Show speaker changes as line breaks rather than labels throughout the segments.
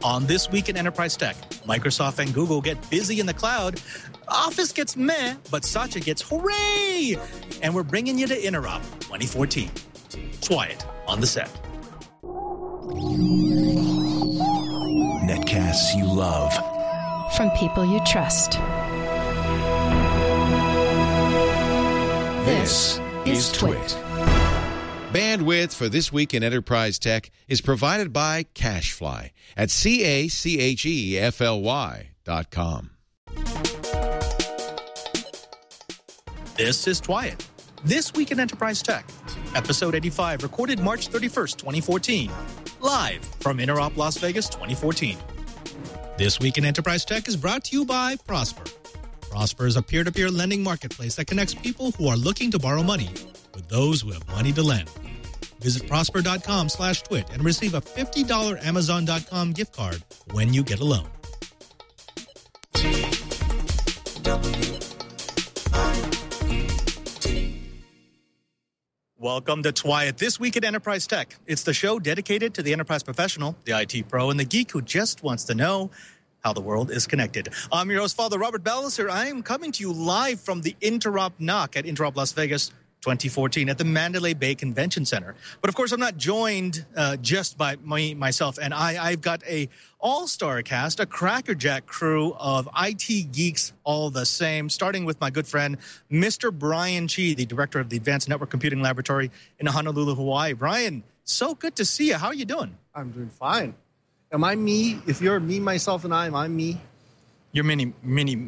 On This Week in Enterprise Tech, Microsoft and Google get busy in the cloud, Office gets meh, but Satya gets hooray! And we're bringing you to Interop 2014. It's Wyatt on the set.
Netcasts you love.
From people you trust.
This is Twit.
Bandwidth for This Week in Enterprise Tech is provided by CacheFly at CacheFly.com.
This is Twyatt. This Week in Enterprise Tech, episode 85, recorded March 31st, 2014, live from Interop Las Vegas 2014. This Week in Enterprise Tech is brought to you by Prosper. Prosper is a peer-to-peer lending marketplace that connects people who are looking to borrow money with those who have money to lend. Visit prosper.com/twit and receive a $50 Amazon.com gift card when you get a loan. Welcome to Twyatt, This Week at Enterprise Tech. It's the show dedicated to the enterprise professional, the IT pro, and the geek who just wants to know how the world is connected. I'm your host, Father Robert Ballister. I am coming to you live from the Interop NOC at Interop Las Vegas 2014 at the Mandalay Bay Convention Center. But of course, I'm not joined just by myself and I've got a all-star cast, a crackerjack crew of IT geeks all the same, starting with my good friend, Mr. Brian Chi, the director of the Advanced Network Computing Laboratory in Honolulu, Hawaii. Brian, so good to see you. How are you doing?
I'm doing fine. Am I me? If you're me, myself, and I'm me.
You're no.
Mini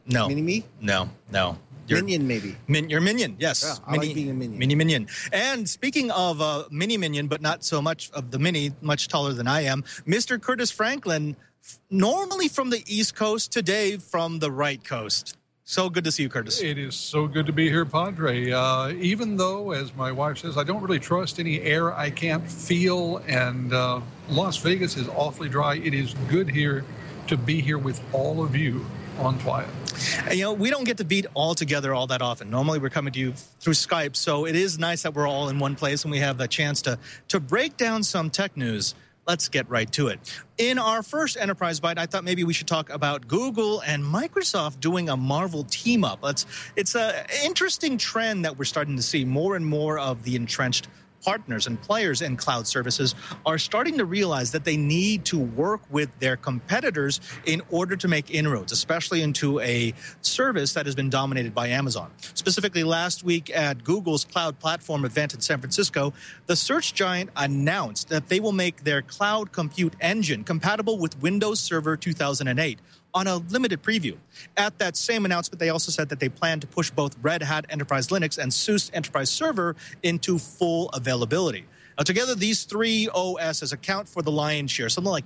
me?
No.
Minion, maybe.
You're Minion, yes.
Yeah, I like being a Minion.
Mini Minion. And speaking of Mini Minion, but not so much of the Mini, much taller than I am, Mr. Curtis Franklin, normally from the East Coast, today from the right coast. So good to see you, Curtis.
It is so good to be here, Padre. Even though, as my wife says, I don't really trust any air I can't feel, and Las Vegas is awfully dry, it is good here to be here with all of you on Twyatt.
You know, we don't get to be all together all that often. Normally, we're coming to you through Skype, so it is nice that we're all in one place and we have a chance to break down some tech news. Let's get right to it. In our first Enterprise Bite, I thought maybe we should talk about Google and Microsoft doing a Marvel team-up. It's an interesting trend that we're starting to see. More and more of the entrenched partners and players in cloud services are starting to realize that they need to work with their competitors in order to make inroads, especially into a service that has been dominated by Amazon. Specifically, last week at Google's cloud platform event in San Francisco, the search giant announced that they will make their cloud compute engine compatible with Windows Server 2008. On a limited preview. At that same announcement, they also said that they plan to push both Red Hat Enterprise Linux and SUSE Enterprise Server into full availability. Now, together, these three OSs account for the lion's share, something like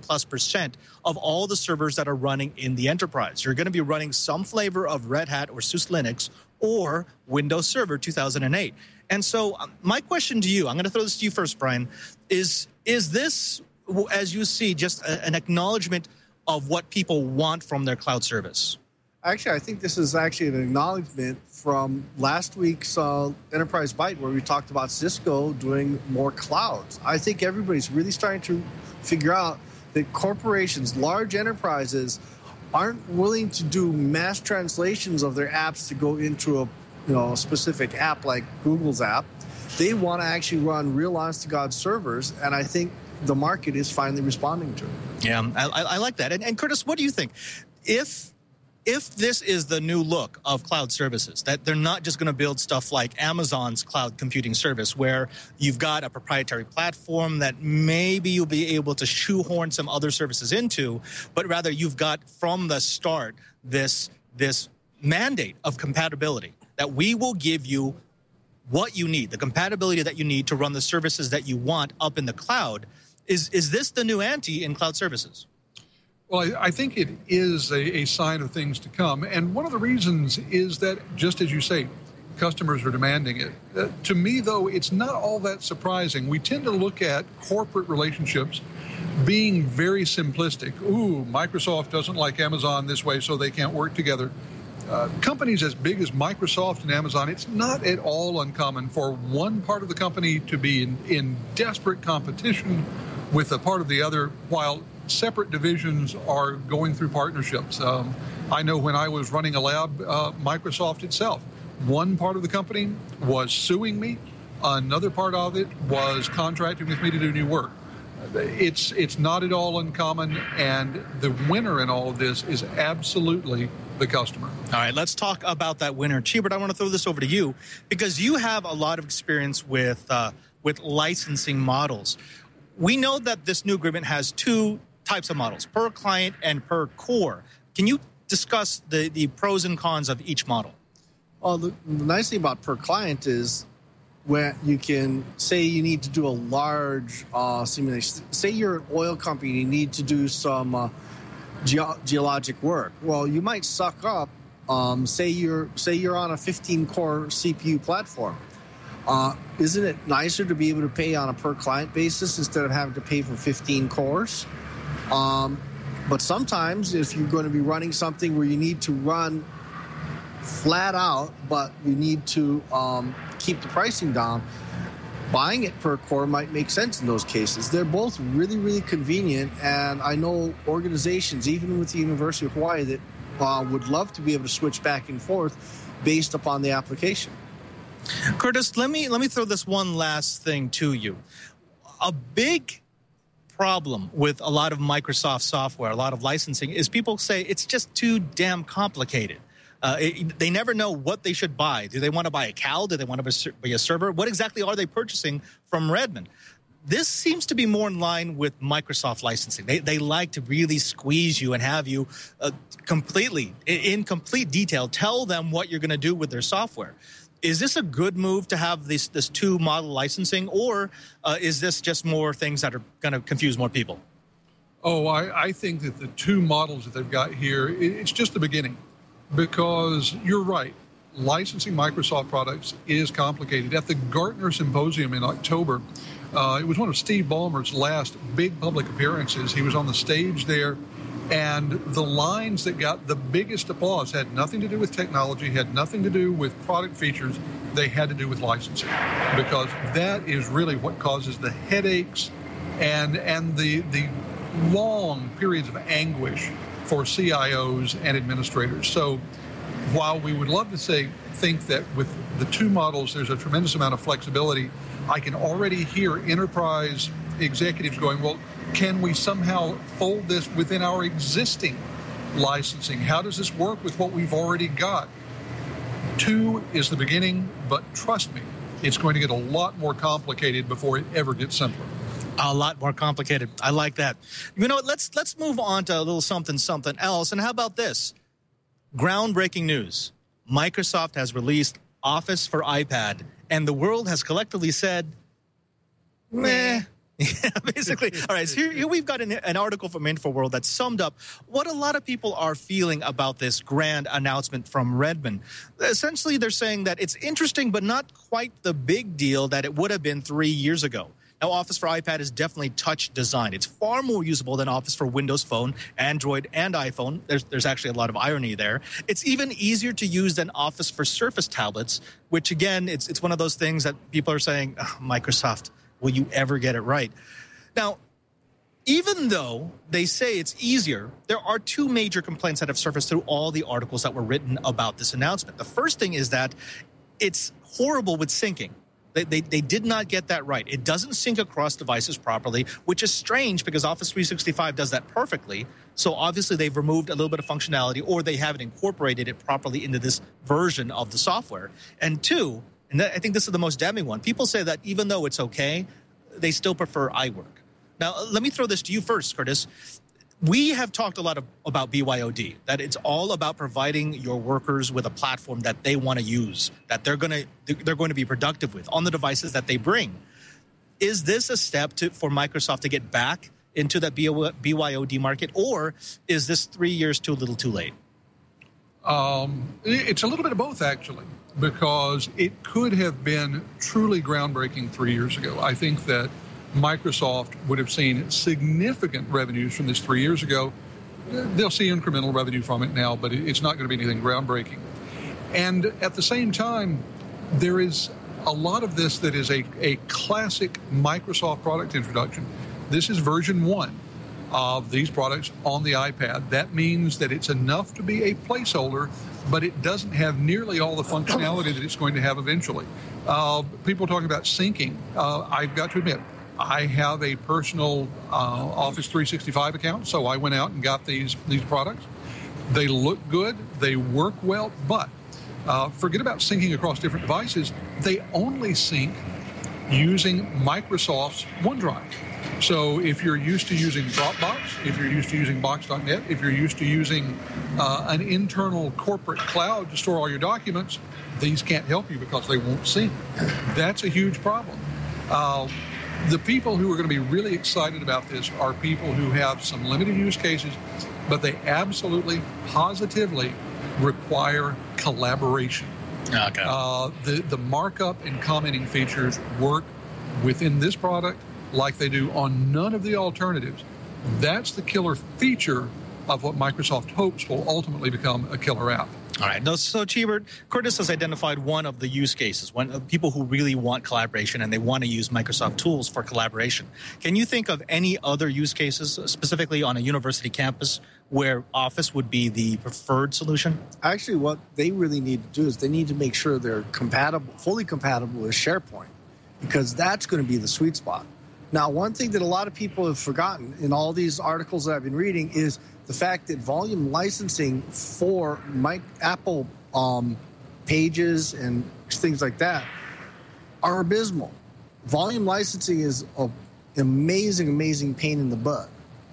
90+% of all the servers that are running in the enterprise. You're going to be running some flavor of Red Hat or SUSE Linux or Windows Server 2008. And so my question to you, I'm going to throw this to you first, Brian, is this, as you see, just an acknowledgement of what people want from their cloud service?
Actually, I think this is actually an acknowledgement from last week's Enterprise Bite where we talked about Cisco doing more clouds. I think everybody's really starting to figure out that corporations, large enterprises, aren't willing to do mass translations of their apps to go into a specific app like Google's app. They want to actually run real honest-to-God servers, and I think the market is finally responding to it.
Yeah, I like that. And Curtis, what do you think? If this is the new look of cloud services, that they're not just going to build stuff like Amazon's cloud computing service, where you've got a proprietary platform that maybe you'll be able to shoehorn some other services into, but rather you've got from the start this mandate of compatibility, that we will give you what you need, the compatibility that you need to run the services that you want up in the cloud. Is this the new ante in cloud services?
Well, I think it is a sign of things to come. And one of the reasons is that, just as you say, customers are demanding it. To me, though, it's not all that surprising. We tend to look at corporate relationships being very simplistic. Ooh, Microsoft doesn't like Amazon this way, so they can't work together. Companies as big as Microsoft and Amazon, it's not at all uncommon for one part of the company to be in desperate competition with a part of the other, while separate divisions are going through partnerships. I know when I was running a lab, Microsoft itself, one part of the company was suing me. Another part of it was contracting with me to do new work. It's not at all uncommon, and the winner in all of this is absolutely the customer.
All right, let's talk about that winner. Cheebert, I want to throw this over to you because you have a lot of experience with licensing models. We know that this new agreement has two types of models, per client and per core. Can you discuss the pros and cons of each model?
Well, the nice thing about per client is where you can say you need to do a large simulation. Say you're an oil company and you need to do some geologic work. Well, you might suck up. Say you're on a 15-core CPU platform. Isn't it nicer to be able to pay on a per client basis instead of having to pay for 15 cores? But sometimes if you're going to be running something where you need to run flat out, but you need to keep the pricing down, buying it per core might make sense in those cases. They're both really, really convenient, and I know organizations, even with the University of Hawaii, that would love to be able to switch back and forth based upon the application.
Curtis, let me throw this one last thing to you. A big problem with a lot of Microsoft software, a lot of licensing, is people say it's just too damn complicated. They never know what they should buy. Do they want to buy a CAL? Do they want to buy a server? What exactly are they purchasing from Redmond? This seems to be more in line with Microsoft licensing. They like to really squeeze you and have you completely, in complete detail, tell them what you're going to do with their software. Is this a good move to have this two-model licensing, or is this just more things that are going to confuse more people?
Oh, I think that the two models that they've got here, it's just the beginning. Because you're right, licensing Microsoft products is complicated. At the Gartner Symposium in October, it was one of Steve Ballmer's last big public appearances. He was on the stage there, and the lines that got the biggest applause had nothing to do with technology, had nothing to do with product features. They had to do with licensing, because that is really what causes the headaches and the long periods of anguish for CIOs and administrators. So while we would love to think that with the two models there's a tremendous amount of flexibility, I can already hear enterprise executives going, well, can we somehow fold this within our existing licensing? How does this work with what we've already got? Two is the beginning, but trust me, it's going to get a lot more complicated before it ever gets simpler.
A lot more complicated. I like that. You know what? Let's move on to a little something else. And how about this? Groundbreaking news. Microsoft has released Office for iPad, and the world has collectively said, meh. Yeah, basically. All right, so here we've got an article from InfoWorld that summed up what a lot of people are feeling about this grand announcement from Redmond. Essentially, they're saying that it's interesting, but not quite the big deal that it would have been 3 years ago. Now, Office for iPad is definitely touch design. It's far more usable than Office for Windows Phone, Android, and iPhone. There's actually a lot of irony there. It's even easier to use than Office for Surface tablets, which, again, it's one of those things that people are saying, oh, Microsoft, will you ever get it right? Now, even though they say it's easier, there are two major complaints that have surfaced through all the articles that were written about this announcement. The first thing is that it's horrible with syncing. They did not get that right. It doesn't sync across devices properly, which is strange because Office 365 does that perfectly. So obviously they've removed a little bit of functionality, or they haven't incorporated it properly into this version of the software. And two, and I think this is the most damning one, people say that even though it's okay, they still prefer iWork. Now, let me throw this to you first, Curtis. We have talked a lot about BYOD, that it's all about providing your workers with a platform that they want to use, that they're going to be productive with on the devices that they bring. Is this a step for Microsoft to get back into that BYOD market, or is this 3 years too little too late?
It's a little bit of both, actually, because it could have been truly groundbreaking 3 years ago. I think that Microsoft would have seen significant revenues from this 3 years ago. They'll see incremental revenue from it now, but it's not going to be anything groundbreaking. And at the same time, there is a lot of this that is a classic Microsoft product introduction. This is version 1. of these products on the iPad. That means that it's enough to be a placeholder, but it doesn't have nearly all the functionality that it's going to have eventually. People talking about syncing. I've got to admit, I have a personal Office 365 account, so I went out and got these products. They look good, they work well, but forget about syncing across different devices. They only sync using Microsoft's OneDrive. So if you're used to using Dropbox, if you're used to using Box.net, if you're used to using an internal corporate cloud to store all your documents, these can't help you because they won't sync. That's a huge problem. The people who are going to be really excited about this are people who have some limited use cases, but they absolutely, positively require collaboration.
Okay.
The markup and commenting features work within this product like they do on none of the alternatives. That's the killer feature of what Microsoft hopes will ultimately become a killer app.
All right. No, so, Cheebert, Curtis has identified one of the use cases, one of people who really want collaboration and they want to use Microsoft tools for collaboration. Can you think of any other use cases, specifically on a university campus, where Office would be the preferred solution?
Actually, what they really need to do is they need to make sure they're compatible, fully compatible with SharePoint, because that's going to be the sweet spot. Now, one thing that a lot of people have forgotten in all these articles that I've been reading is the fact that volume licensing for Apple pages and things like that are abysmal. Volume licensing is an amazing pain in the butt.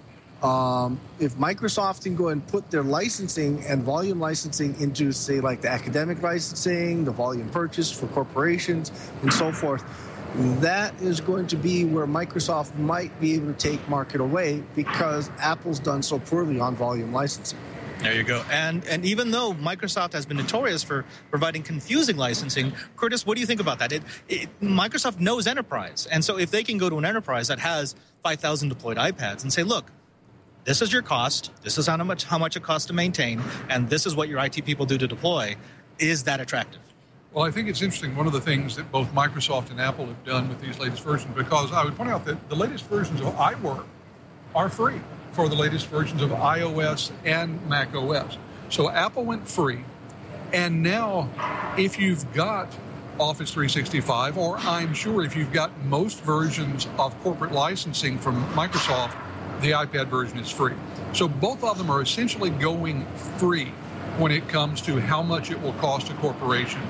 If Microsoft can go and put their licensing and volume licensing into, say, like the academic licensing, the volume purchase for corporations, and so forth, that is going to be where Microsoft might be able to take market away because Apple's done so poorly on volume licensing.
There you go. And even though Microsoft has been notorious for providing confusing licensing, Curtis, what do you think about that? Microsoft knows enterprise. And so if they can go to an enterprise that has 5,000 deployed iPads and say, look, this is your cost, this is how much it costs to maintain, and this is what your IT people do to deploy, is that attractive?
Well, I think it's interesting. One of the things that both Microsoft and Apple have done with these latest versions, because I would point out that the latest versions of iWork are free for the latest versions of iOS and Mac OS. So Apple went free, and now if you've got Office 365, or I'm sure if you've got most versions of corporate licensing from Microsoft, the iPad version is free. So both of them are essentially going free when it comes to how much it will cost a corporation.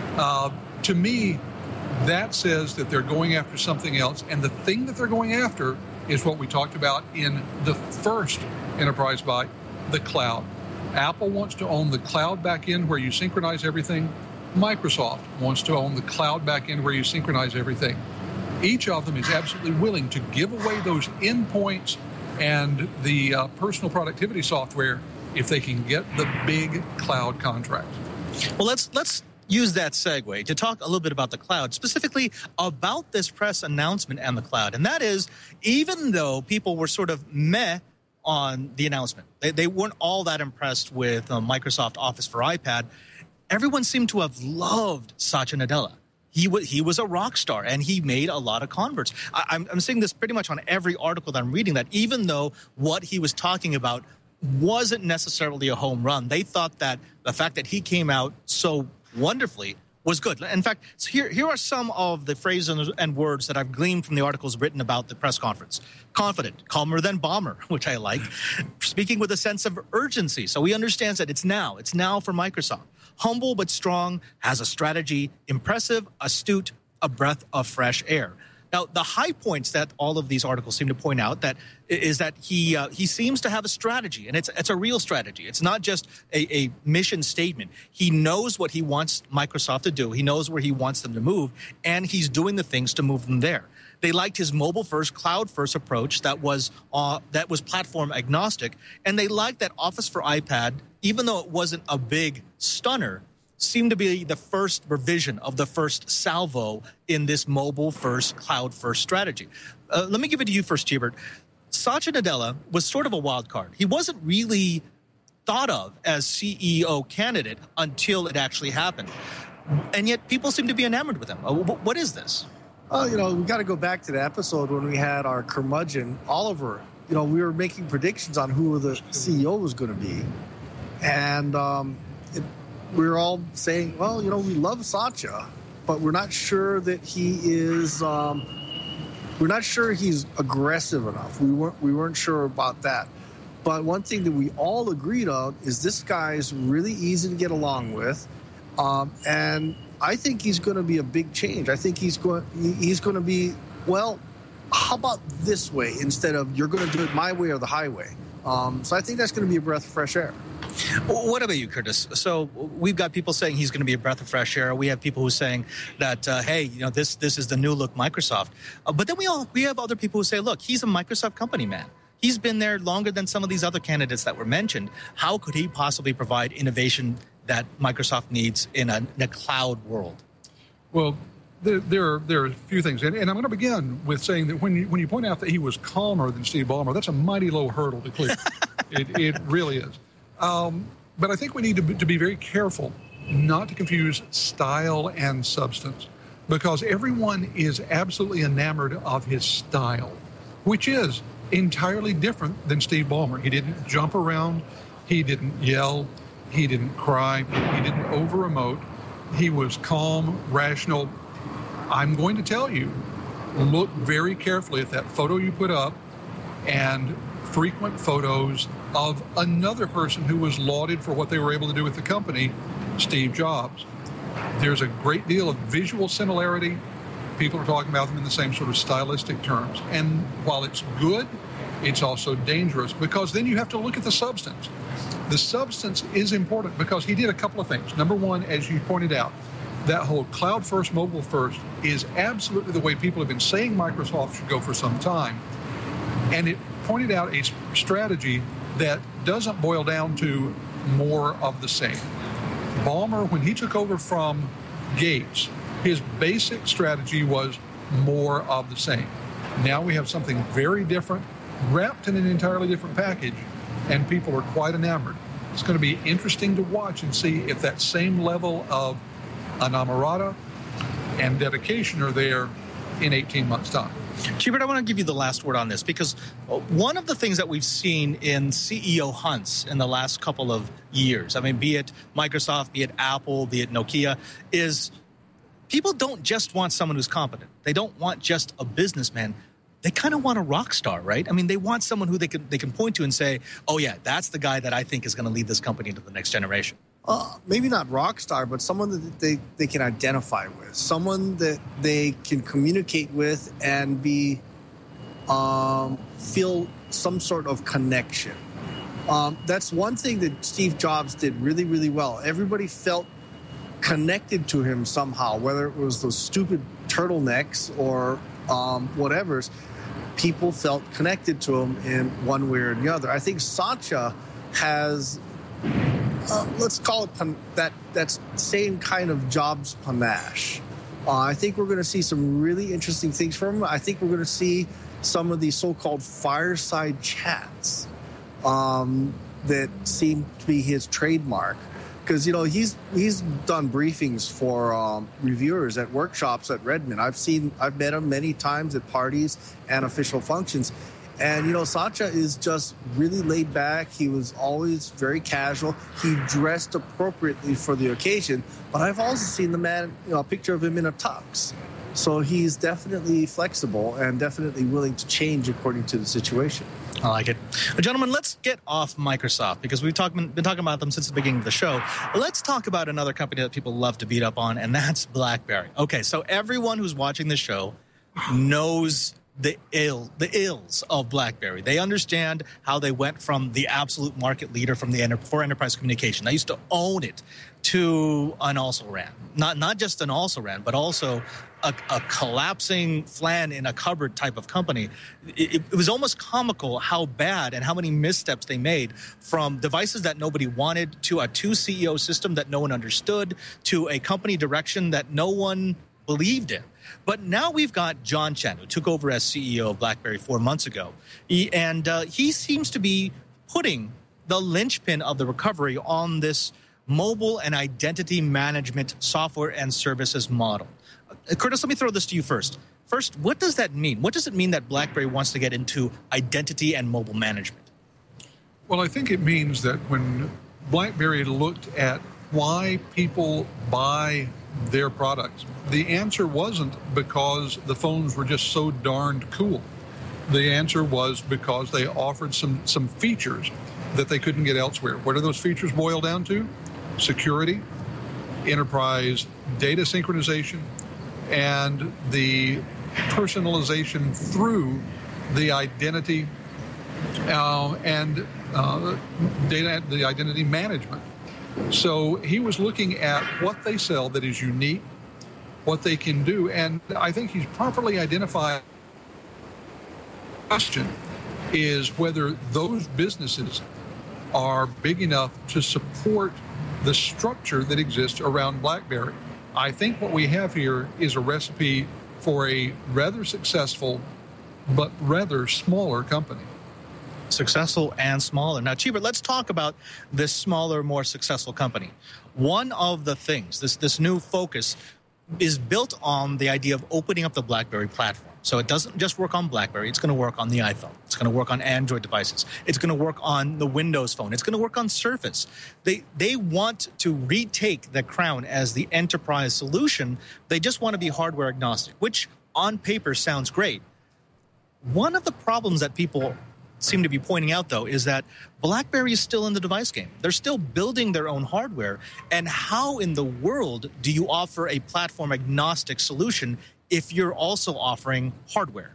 To me, that says that they're going after something else. And the thing that they're going after is what we talked about in the first Enterprise Byte, the cloud. Apple wants to own the cloud backend where you synchronize everything. Microsoft wants to own the cloud backend where you synchronize everything. Each of them is absolutely willing to give away those endpoints and the personal productivity software if they can get the big cloud contract.
Well, let's use that segue to talk a little bit about the cloud, specifically about this press announcement and the cloud. And that is, even though people were sort of meh on the announcement, they weren't all that impressed with Microsoft Office for iPad, everyone seemed to have loved Satya Nadella. He was a rock star, and he made a lot of converts. I'm seeing this pretty much on every article that I'm reading, that even though what he was talking about wasn't necessarily a home run, they thought that the fact that he came out so wonderfully was good. In fact, so here are some of the phrases and words that I've gleaned from the articles written about the press conference. Confident, calmer than bomber, which I like. Speaking with a sense of urgency, so he understands that it's now for Microsoft. Humble but strong, has a strategy, impressive, astute, a breath of fresh air. Now, the high points that all of these articles seem to point out that is that he seems to have a strategy, and it's a real strategy. It's not just a mission statement. He knows what he wants Microsoft to do. He knows where he wants them to move, and he's doing the things to move them there. They liked his mobile-first, cloud-first approach that was platform agnostic, and they liked that Office for iPad, even though it wasn't a big stunner, seemed to be the first revision of the first salvo in this mobile-first, cloud-first strategy. Let me give it to you first, Cheebert. Satya Nadella was sort of a wild card. He wasn't really thought of as CEO candidate until it actually happened. And yet people seem to be enamored with him. What is this?
Well, we got to go back to the episode when we had our curmudgeon, Oliver, we were making predictions on who the CEO was going to be. And we were all saying, well, we love Satya, but we're not sure that he is, we're not sure he's aggressive enough. We weren't sure about that. But one thing that we all agreed on is this guy is really easy to get along with. And I think he's going to be a big change. I think he's going to be, well, how about this way instead of you're going to do it my way or the highway? So I think that's going to be a breath of fresh air.
What about you, Curtis? So we've got people saying he's going to be a breath of fresh air. We have people who are saying that, hey, this is the new look Microsoft. But then we have other people who say, look, he's a Microsoft company man. He's been there longer than some of these other candidates that were mentioned. How could he possibly provide innovation that Microsoft needs in a cloud world?
Well, there are a few things. And I'm going to begin with saying that when you point out that he was calmer than Steve Ballmer, that's a mighty low hurdle to clear. It really is. But I think we need to be very careful not to confuse style and substance, because everyone is absolutely enamored of his style, which is entirely different than Steve Ballmer. He didn't jump around. He didn't yell. He didn't cry. He didn't over-emote. He was calm, rational. I'm going to tell you, look very carefully at that photo you put up and frequent photos of another person who was lauded for what they were able to do with the company, Steve Jobs. There's a great deal of visual similarity. People are talking about them in the same sort of stylistic terms. And while it's good, it's also dangerous, because then you have to look at the substance. The substance is important because he did a couple of things. Number one, as you pointed out, that whole cloud first, mobile first is absolutely the way people have been saying Microsoft should go for some time. And it pointed out a strategy that doesn't boil down to more of the same. Ballmer, when he took over from Gates, his basic strategy was more of the same. Now we have something very different, wrapped in an entirely different package, and people are quite enamored. It's going to be interesting to watch and see if that same level of enamorata and dedication are there in 18 months' time.
Chibert, I want to give you the last word on this, because one of the things that we've seen in CEO hunts in the last couple of years, I mean, be it Microsoft, be it Apple, be it Nokia, is people don't just want someone who's competent. They don't want just a businessman. They kind of want a rock star, right? I mean, they want someone who they can point to and say, oh, yeah, that's the guy that I think is going to lead this company into the next generation.
Maybe not rock star, but someone that they can identify with, someone that they can communicate with and be feel some sort of connection. That's one thing that Steve Jobs did really, really well. Everybody felt connected to him somehow, whether it was those stupid turtlenecks or whatever's. People felt connected to him in one way or the other. I think Satya has, let's call it that same kind of Jobs panache. I think we're going to see some really interesting things from him. I think we're going to see some of these so-called fireside chats that seem to be his trademark. Because, he's done briefings for reviewers at workshops at Redmond. I've met him many times at parties and official functions. And, Satya is just really laid back. He was always very casual. He dressed appropriately for the occasion. But I've also seen the man, a picture of him in a tux. So he's definitely flexible and definitely willing to change according to the situation.
I like it. Gentlemen, let's get off Microsoft, because we've been talking about them since the beginning of the show. Let's talk about another company that people love to beat up on, and that's BlackBerry. Okay, so everyone who's watching this show knows the ills of BlackBerry. They understand how they went from the absolute market leader for enterprise communication. They used to own it to an also-ran. Not just an also-ran, but also a collapsing flan in a cupboard type of company. It was almost comical how bad and how many missteps they made, from devices that nobody wanted to a two-CEO system that no one understood to a company direction that no one believed in. But now we've got John Chen, who took over as CEO of BlackBerry 4 months ago. He seems to be putting the linchpin of the recovery on this mobile and identity management software and services model. Curtis, let me throw this to you first. First, what does that mean? What does it mean that BlackBerry wants to get into identity and mobile management?
Well, I think it means that when BlackBerry looked at why people buy their products, the answer wasn't because the phones were just so darned cool. The answer was because they offered some features that they couldn't get elsewhere. What do those features boil down to? Security, enterprise data synchronization, and the personalization through the identity and the identity management. So he was looking at what they sell that is unique, what they can do, and I think he's properly identified. The question is whether those businesses are big enough to support the structure that exists around BlackBerry. I think what we have here is a recipe for a rather successful but rather smaller company.
Successful and smaller. Now, Cheever, let's talk about this smaller, more successful company. One of the things, this new focus, is built on the idea of opening up the BlackBerry platform. So it doesn't just work on BlackBerry. It's going to work on the iPhone. It's going to work on Android devices. It's going to work on the Windows Phone. It's going to work on Surface. They want to retake the crown as the enterprise solution. They just want to be hardware agnostic, which on paper sounds great. One of the problems that people seem to be pointing out, though, is that BlackBerry is still in the device game. They're still building their own hardware. And how in the world do you offer a platform agnostic solution if you're also offering hardware?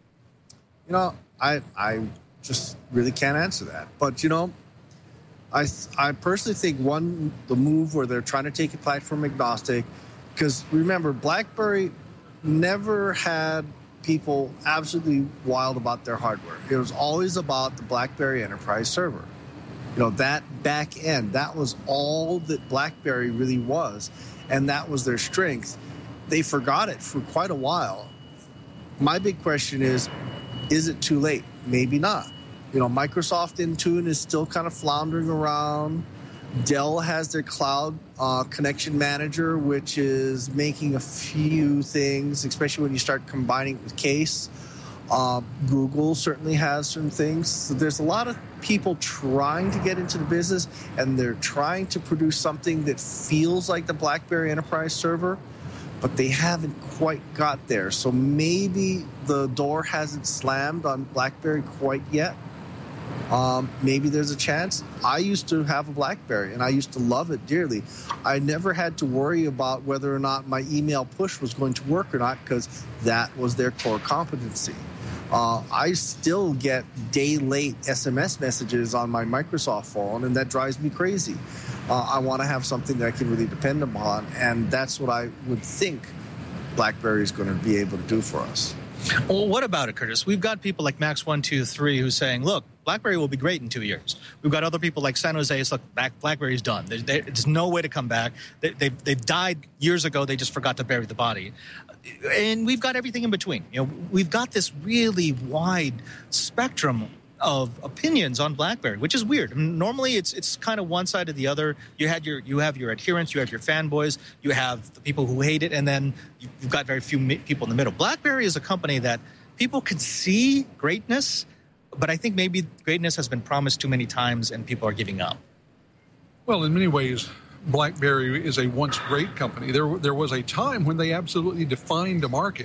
You know, I just really can't answer that. But, you know, I personally think, the move where they're trying to take a platform agnostic, because remember, BlackBerry never had people absolutely wild about their hardware. It was always about the BlackBerry Enterprise server. You know, that back end, that was all that BlackBerry really was, and that was their strength. They forgot it for quite a while. My big question is it too late? Maybe not. You know, Microsoft Intune is still kind of floundering around. Dell has their cloud connection manager, which is making a few things, especially when you start combining it with Case. Google certainly has some things. So there's a lot of people trying to get into the business, and they're trying to produce something that feels like the BlackBerry Enterprise server, but they haven't quite got there. So maybe the door hasn't slammed on BlackBerry quite yet. Maybe there's a chance. I used to have a BlackBerry, and I used to love it dearly. I never had to worry about whether or not my email push was going to work or not, because that was their core competency. I still get day-late SMS messages on my Microsoft phone, and that drives me crazy. I want to have something that I can really depend upon, and that's what I would think BlackBerry is going to be able to do for us.
Well, what about it, Curtis? We've got people like Max123 who's saying, look, BlackBerry will be great in 2 years. We've got other people like San Jose. It's look, BlackBerry's done. There's no way to come back. They've died years ago. They just forgot to bury the body. And we've got everything in between. You know, we've got this really wide spectrum of opinions on BlackBerry, which is weird. I mean, normally, it's kind of one side or the other. You have your adherents, you have your fanboys, you have the people who hate it, and then you've got very few people in the middle. BlackBerry is a company that people can see greatness, but I think maybe greatness has been promised too many times, and people are giving up.
Well, in many ways, BlackBerry is a once great company. There was a time when they absolutely defined a market,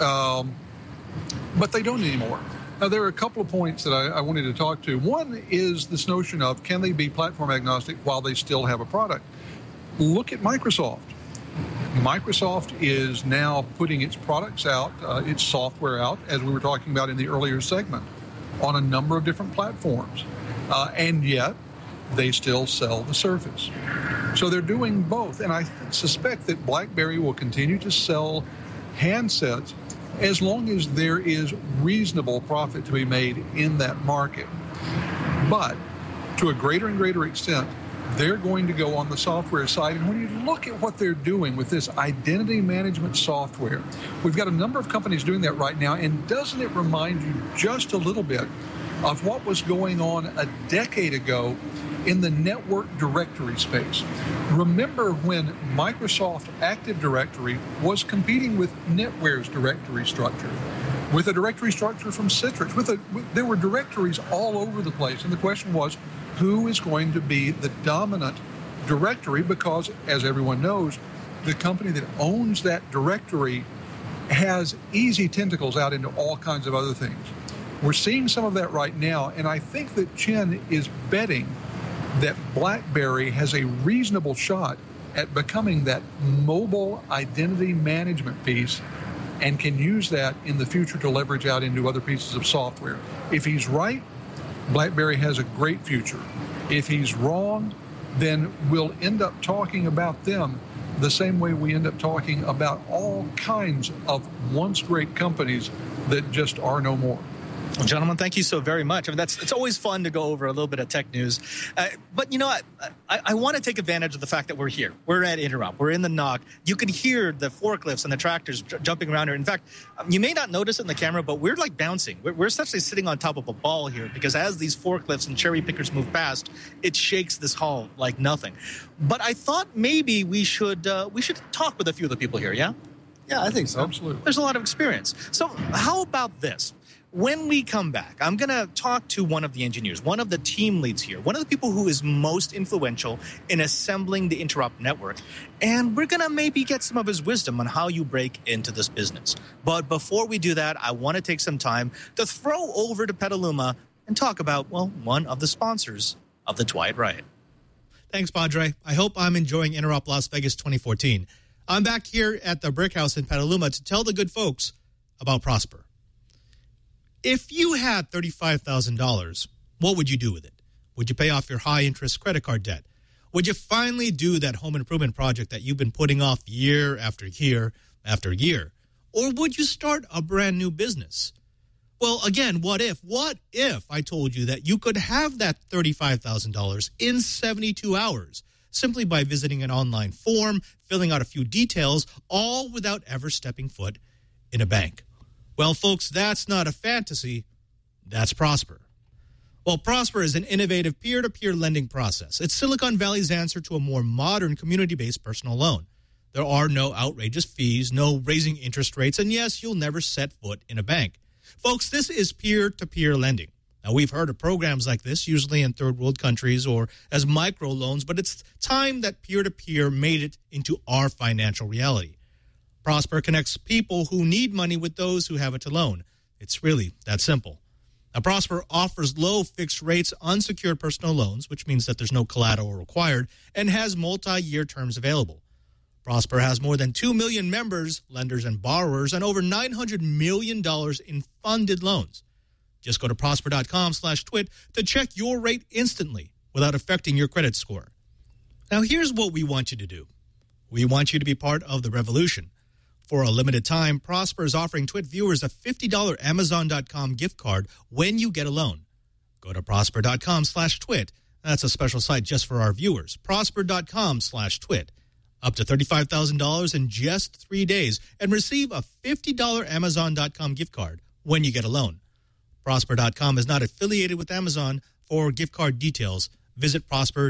but they don't anymore. Now, there are a couple of points that I wanted to talk to. One is this notion of, can they be platform agnostic while they still have a product? Look at Microsoft. Microsoft is now putting its products out, its software out, as we were talking about in the earlier segment, on a number of different platforms. And yet, they still sell the Surface. So they're doing both. And I suspect that BlackBerry will continue to sell handsets as long as there is reasonable profit to be made in that market. But to a greater and greater extent, they're going to go on the software side. And when you look at what they're doing with this identity management software, we've got a number of companies doing that right now. And doesn't it remind you just a little bit of what was going on a decade ago in the network directory space. Remember when Microsoft Active Directory was competing with NetWare's directory structure, with a directory structure from Citrix. There were directories all over the place, and the question was, who is going to be the dominant directory? Because, as everyone knows, the company that owns that directory has easy tentacles out into all kinds of other things. We're seeing some of that right now, and I think that Chen is betting that BlackBerry has a reasonable shot at becoming that mobile identity management piece and can use that in the future to leverage out into other pieces of software. If he's right, BlackBerry has a great future. If he's wrong, then we'll end up talking about them the same way we end up talking about all kinds of once great companies that just are no more.
Well, gentlemen, thank you so very much. I mean, it's always fun to go over a little bit of tech news. But, you know, I want to take advantage of the fact that we're here. We're at Interop. We're in the NOC. You can hear the forklifts and the tractors jumping around here. In fact, you may not notice it in the camera, but we're like bouncing. We're essentially sitting on top of a ball here because as these forklifts and cherry pickers move past, it shakes this hall like nothing. But I thought maybe we should talk with a few of the people here, yeah?
Yeah, I think so.
Absolutely.
There's a lot of experience. So how about this? When we come back, I'm going to talk to one of the engineers, one of the team leads here, one of the people who is most influential in assembling the Interop network. And we're going to maybe get some of his wisdom on how you break into this business. But before we do that, I want to take some time to throw over to Petaluma and talk about, well, one of the sponsors of the Dwight Riot.
Thanks, Padre. I hope I'm enjoying Interop Las Vegas 2014. I'm back here at the Brick House in Petaluma to tell the good folks about Prosper. If you had $35,000, what would you do with it? Would you pay off your high-interest credit card debt? Would you finally do that home improvement project that you've been putting off year after year after year? Or would you start a brand new business? Well, again, what if I told you that you could have that $35,000 in 72 hours simply by visiting an online form, filling out a few details, all without ever stepping foot in a bank? Well, folks, that's not a fantasy. That's Prosper. Well, Prosper is an innovative peer-to-peer lending process. It's Silicon Valley's answer to a more modern community-based personal loan. There are no outrageous fees, no raising interest rates, and yes, you'll never set foot in a bank. Folks, this is peer-to-peer lending. Now, we've heard of programs like this, usually in third-world countries or as microloans, but it's time that peer-to-peer made it into our financial reality. Prosper connects people who need money with those who have it to loan. It's really that simple. Now, Prosper offers low fixed rates unsecured personal loans, which means that there's no collateral required, and has multi-year terms available. Prosper has more than 2 million members, lenders, and borrowers, and over $900 million in funded loans. Just go to prosper.com/twit to check your rate instantly without affecting your credit score. Now, here's what we want you to do. We want you to be part of the revolution. For a limited time, Prosper is offering Twit viewers a $50 Amazon.com gift card when you get a loan. Go to prosper.com/twit. That's a special site just for our viewers. Prosper.com/twit. Up to $35,000 in just 3 days and receive a $50 Amazon.com gift card when you get a loan. Prosper.com is not affiliated with Amazon. For gift card details, visit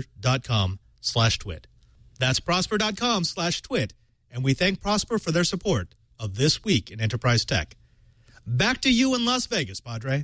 prosper.com/twit. That's prosper.com/twit. And we thank Prosper for their support of This Week in Enterprise Tech. Back to you in Las Vegas, Padre.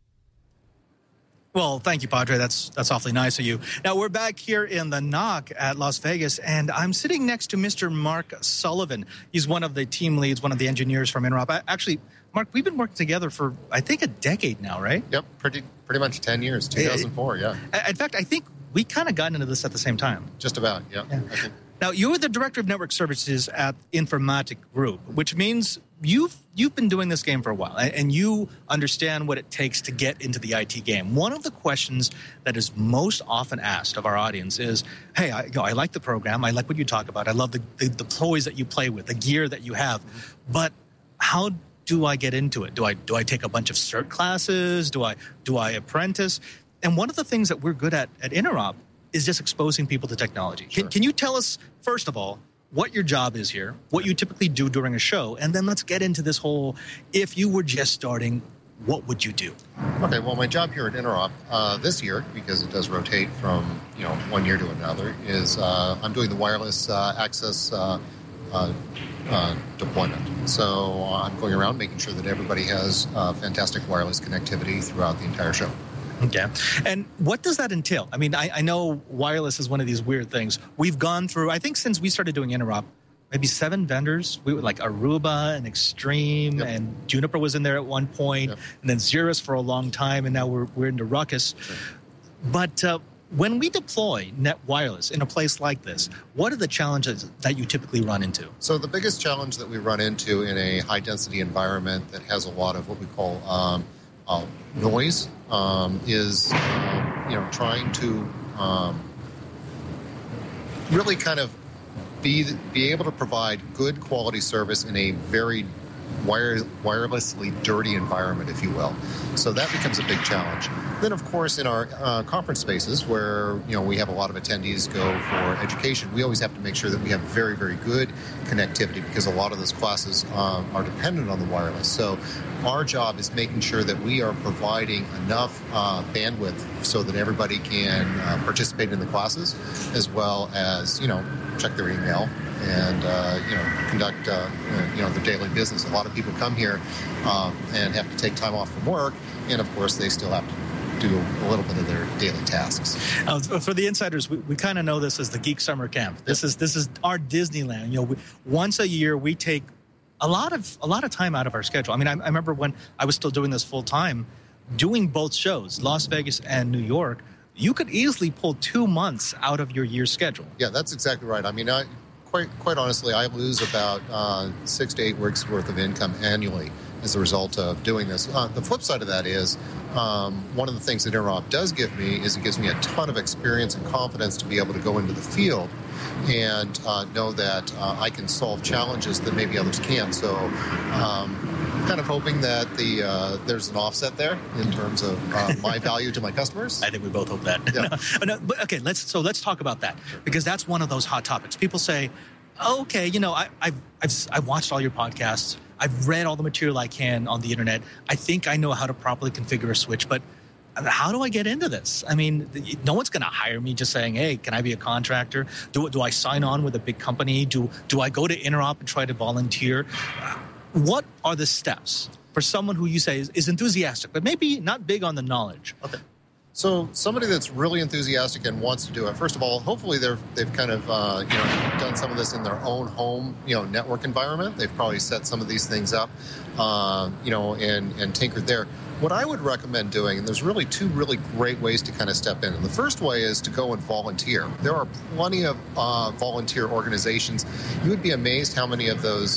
Well, thank you, Padre. That's awfully nice of you. Now, we're back here in the NOC at Las Vegas, and I'm sitting next to Mr. Mark Sullivan. He's one of the team leads, one of the engineers from Interop. Actually, Mark, we've been working together for, I think, a decade now, right?
Yep, pretty much 10 years, 2004, yeah.
In fact, I think we kind of got into this at the same time.
Just about, yeah. I think.
Now, you're the Director of Network Services at Informatic Group, which means you've been doing this game for a while, and you understand what it takes to get into the IT game. One of the questions that is most often asked of our audience is, hey, I like the program. I like what you talk about. I love the toys that you play with, the gear that you have. But how do I get into it? Do I take a bunch of cert classes? Do I apprentice? And one of the things that we're good at Interop is just exposing people to technology.
Sure.
Can you tell us, first of all, what your job is here, what you typically do during a show, and then let's get into this whole, if you were just starting, what would you do?
Okay, well, my job here at Interop this year, because it does rotate from 1 year to another, is I'm doing the wireless access deployment. So I'm going around making sure that everybody has fantastic wireless connectivity throughout the entire show.
Okay. And what does that entail? I mean, I know wireless is one of these weird things. We've gone through, I think since we started doing Interop, maybe 7 vendors. We were like Aruba and Extreme,
Yep.
and Juniper was in there at one point,
Yep.
and then Xeris for a long time, and now we're into Ruckus.
Sure.
But when we deploy Net Wireless in a place like this, what are the challenges that you typically run into?
So the biggest challenge that we run into in a high-density environment that has a lot of what we call noise is trying to really kind of be able to provide good quality service in a very wirelessly dirty environment, if you will. So that becomes a big challenge. Then, of course, in our conference spaces where we have a lot of attendees go for education, we always have to make sure that we have very, very good connectivity because a lot of those classes are dependent on the wireless. So our job is making sure that we are providing enough bandwidth so that everybody can participate in the classes, as well as check their email and conduct their daily business. A lot of people come here and have to take time off from work, and of course they still have to do a little bit of their daily tasks.
For the insiders, we kind of know this as the Geek Summer Camp. This is our Disneyland. Once a year we take a lot of time out of our schedule. I mean, I remember when I was still doing this full time, doing both shows, Las Vegas and New York. You could easily pull 2 months out of your year's schedule.
Yeah, that's exactly right. I mean, quite honestly, I lose about 6 to 8 weeks worth of income annually as a result of doing this. The flip side of that is one of the things that Interop does give me is it gives me a ton of experience and confidence to be able to go into the field and know that I can solve challenges that maybe others can't. So kind of hoping that there's an offset there in terms of my value to my customers.
I think we both hope that.
Yeah.
No, but okay, let's talk about that, because that's one of those hot topics. People say, okay, I've watched all your podcasts. I've read all the material I can on the internet. I think I know how to properly configure a switch, but how do I get into this? I mean, no one's going to hire me just saying, hey, can I be a contractor? Do I sign on with a big company? Do I go to Interop and try to volunteer? What are the steps for someone who you say is enthusiastic, but maybe not big on the knowledge?
Okay. So somebody that's really enthusiastic and wants to do it, first of all, hopefully they've kind of done some of this in their own home network environment. They've probably set some of these things up, and tinkered there. What I would recommend doing, and there's really 2 really great ways to kind of step in. And the first way is to go and volunteer. There are plenty of volunteer organizations. You would be amazed how many of those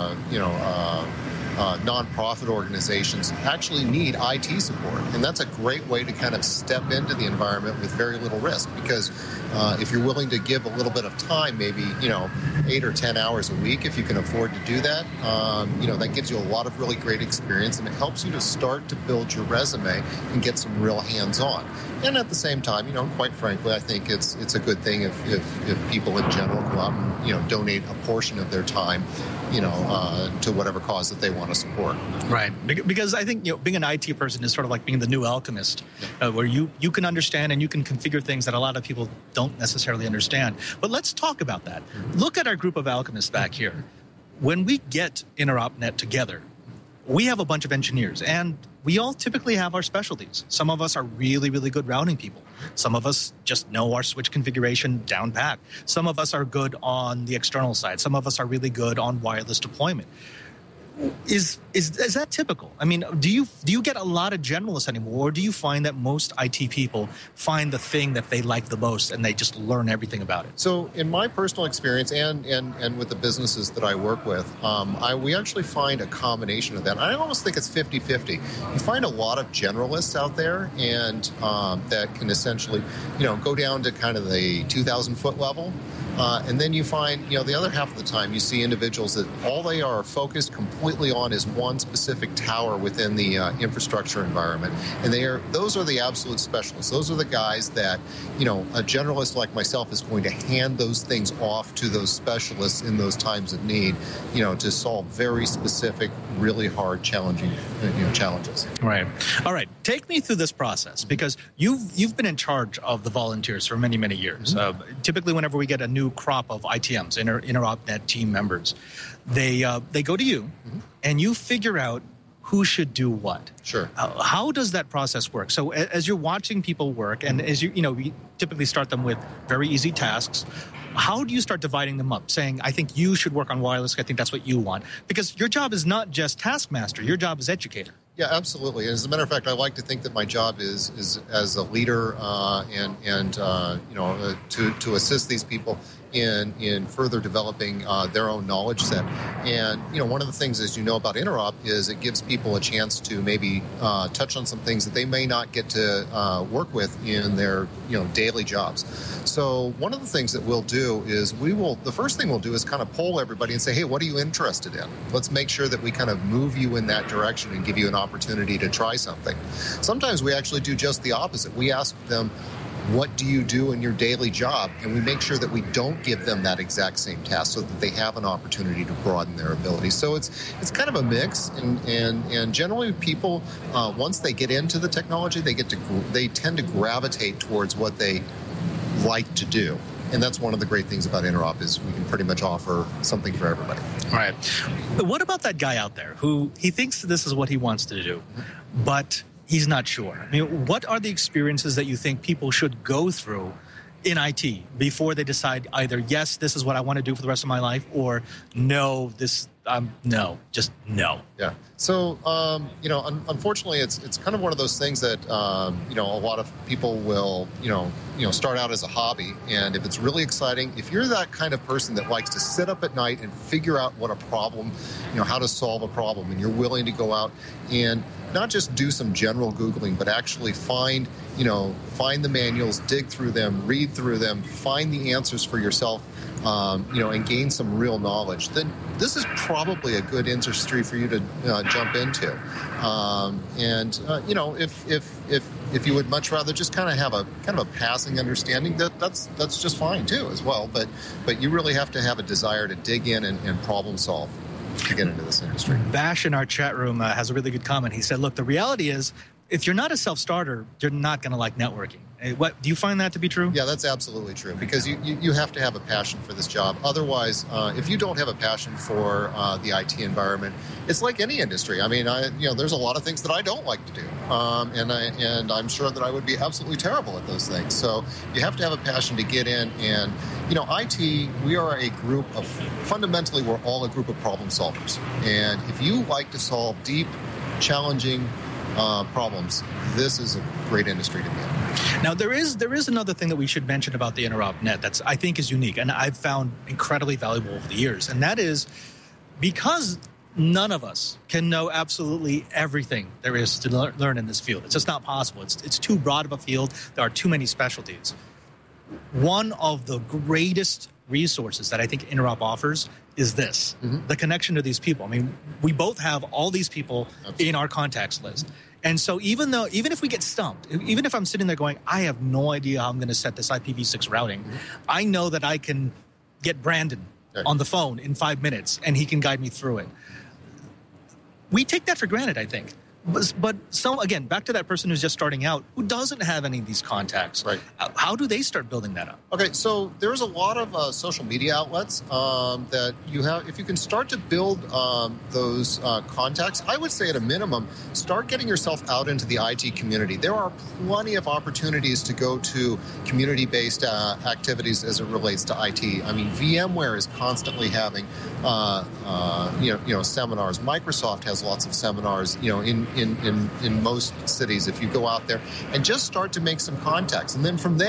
nonprofit organizations actually need IT support. And that's a great way to kind of step into the environment with very little risk, because if you're willing to give a little bit of time, maybe 8 or 10 hours a week, if you can afford to do that, that gives you a lot of really great experience, and it helps you to start to build your resume and get some real hands-on. And at the same time, quite frankly, I think it's a good thing if people in general go out and donate a portion of their time to whatever cause that they want to support.
Right. Because I think being an IT person is sort of like being the new alchemist, where you can understand and you can configure things that a lot of people don't necessarily understand. But let's talk about that. Look at our group of alchemists back here. When we get InteropNet together, we have a bunch of engineers, and we all typically have our specialties. Some of us are really, really good routing people. Some of us just know our switch configuration down pat. Some of us are good on the external side. Some of us are really good on wireless deployment. Is that typical? I mean, do you get a lot of generalists anymore, or do you find that most IT people find the thing that they like the most and they just learn everything about it?
So in my personal experience and with the businesses that I work with, we actually find a combination of that. I almost think it's 50-50. You find a lot of generalists out there, and that can essentially, go down to kind of the 2,000-foot level. And then you find, the other half of the time, you see individuals that all they are focused completely on is one specific tower within the infrastructure environment. And those are the absolute specialists. Those are the guys that, a generalist like myself is going to hand those things off to those specialists in those times of need, to solve very specific, really hard, challenging, challenges.
Right. All right. Take me through this process, because you've been in charge of the volunteers for many, many years. Typically, whenever we get a new crop of ITMs, InteropNet team members, they go to you, and you figure out who should do what.
Sure.
How does that process work? So as you're watching people work, and as we typically start them with very easy tasks, how do you start dividing them up, saying, I think you should work on wireless, I think that's what you want? Because your job is not just taskmaster, your job is educator.
Yeah, absolutely. As a matter of fact, I like to think that my job is as a leader to assist these people in further developing their own knowledge set. And, one of the things, as you know, about Interop is it gives people a chance to maybe touch on some things that they may not get to work with in their, daily jobs. So one of the things that we'll do is the first thing we'll do is kind of poll everybody and say, hey, what are you interested in? Let's make sure that we kind of move you in that direction and give you an opportunity to try something. Sometimes we actually do just the opposite. We ask them, what do you do in your daily job? And we make sure that we don't give them that exact same task so that they have an opportunity to broaden their abilities. So it's kind of a mix. And generally people, once they get into the technology, they tend to gravitate towards what they like to do. And that's one of the great things about Interop is we can pretty much offer something for everybody.
All right. But what about that guy out there who he thinks this is what he wants to do, but he's not sure? I mean, what are the experiences that you think people should go through in IT before they decide either, yes, this is what I want to do for the rest of my life, or no, just no?
Yeah. So, unfortunately, it's kind of one of those things that, a lot of people will, start out as a hobby. And if it's really exciting, if you're that kind of person that likes to sit up at night and figure out what a problem, how to solve a problem, and you're willing to go out and not just do some general Googling, but actually find the manuals, dig through them, read through them, find the answers for yourself, and gain some real knowledge, then this is probably a good industry for you to jump into. If you would much rather just kind of have a passing understanding, that's just fine too as well. But you really have to have a desire to dig in and problem solve to get into this industry.
Bash in our chat room has a really good comment. He said, look, the reality is, if you're not a self-starter, you're not going to like networking. What do you find that to be true?
Yeah, that's absolutely true, because you have to have a passion for this job. Otherwise, if you don't have a passion for the IT environment, it's like any industry. I mean, there's a lot of things that I don't like to do, and I'm sure that I would be absolutely terrible at those things. So you have to have a passion to get in. And IT, we are a group of, fundamentally, we're all a group of problem solvers. And if you like to solve deep, challenging problems, this is a great industry to be in.
Now, there is another thing that we should mention about the InteropNet that's, I think, is unique, and I've found incredibly valuable over the years, and that is because none of us can know absolutely everything there is to learn in this field. It's just not possible. It's too broad of a field. There are too many specialties. One of the greatest resources that I think Interop offers is this, the connection to these people. I mean, we both have all these people in our contacts list. And so even if we get stumped, even if I'm sitting there going, I have no idea how I'm going to set this IPv6 routing, I know that I can get Brandon on the phone in 5 minutes and he can guide me through it. We take that for granted, I think. But again, back to that person who's just starting out, who doesn't have any of these contacts.
Right.
How do they start building that up?
Okay, so there's a lot of social media outlets that you have. If you can start to build those contacts, I would say at a minimum, start getting yourself out into the IT community. There are plenty of opportunities to go to community-based activities as it relates to IT. I mean, VMware is constantly having seminars. Microsoft has lots of seminars, in most cities. If you go out there and just start to make some contacts, and then from there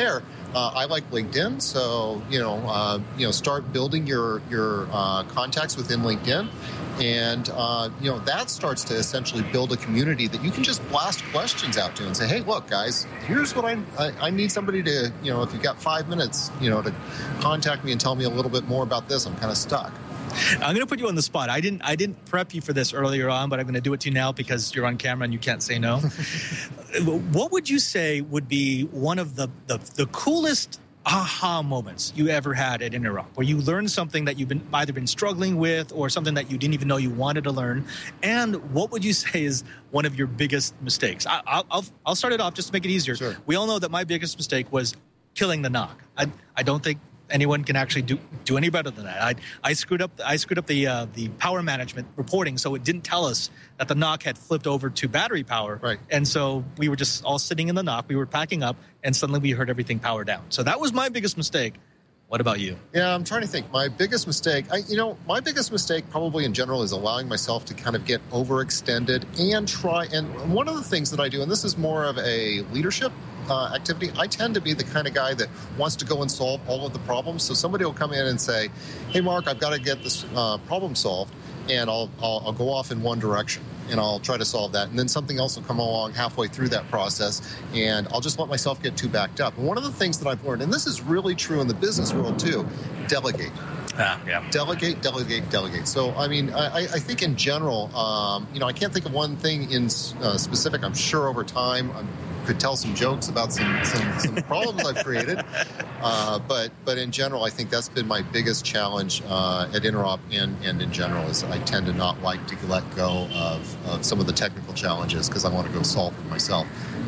there, I like LinkedIn, so start building your contacts within LinkedIn, and that starts to essentially build a community that you can just blast questions out to and say, hey, look, guys, here's what I need somebody to, if you've got 5 minutes, to contact me and tell me a little bit more about this. I'm kind of stuck.
I'm going to put you on the spot. I didn't prep you for this earlier on, but I'm going to do it to you now because you're on camera and you can't say no. What would you say would be one of the coolest aha moments you ever had at Interop, where you learned something that you've either been struggling with or something that you didn't even know you wanted to learn? And what would you say is one of your biggest mistakes? I'll start it off just to make it easier.
Sure.
We all know that my biggest mistake was killing the NOC. I don't think anyone can actually do any better than that. I screwed up the power management reporting, so it didn't tell us that the NOC had flipped over to battery power.
Right.
And so we were just all sitting in the NOC. We were packing up, and suddenly we heard everything power down. So that was my biggest mistake. What about you?
Yeah, I'm trying to think. My biggest mistake, my biggest mistake probably in general is allowing myself to kind of get overextended and try. And one of the things that I do, and this is more of a leadership activity, I tend to be the kind of guy that wants to go and solve all of the problems. So somebody will come in and say, hey, Mark, I've got to get this problem solved, and I'll go off in one direction, and I'll try to solve that. And then something else will come along halfway through that process, and I'll just let myself get too backed up. And one of the things that I've learned, and this is really true in the business world too, delegate.
Yeah.
Delegate. So, I think in general, I can't think of one thing in specific. I'm sure over time I could tell some jokes about some problems I've created. But in general, I think that's been my biggest challenge at Interop and in general is I tend to not like to let go of some of the technical challenges because I want to go solve them myself.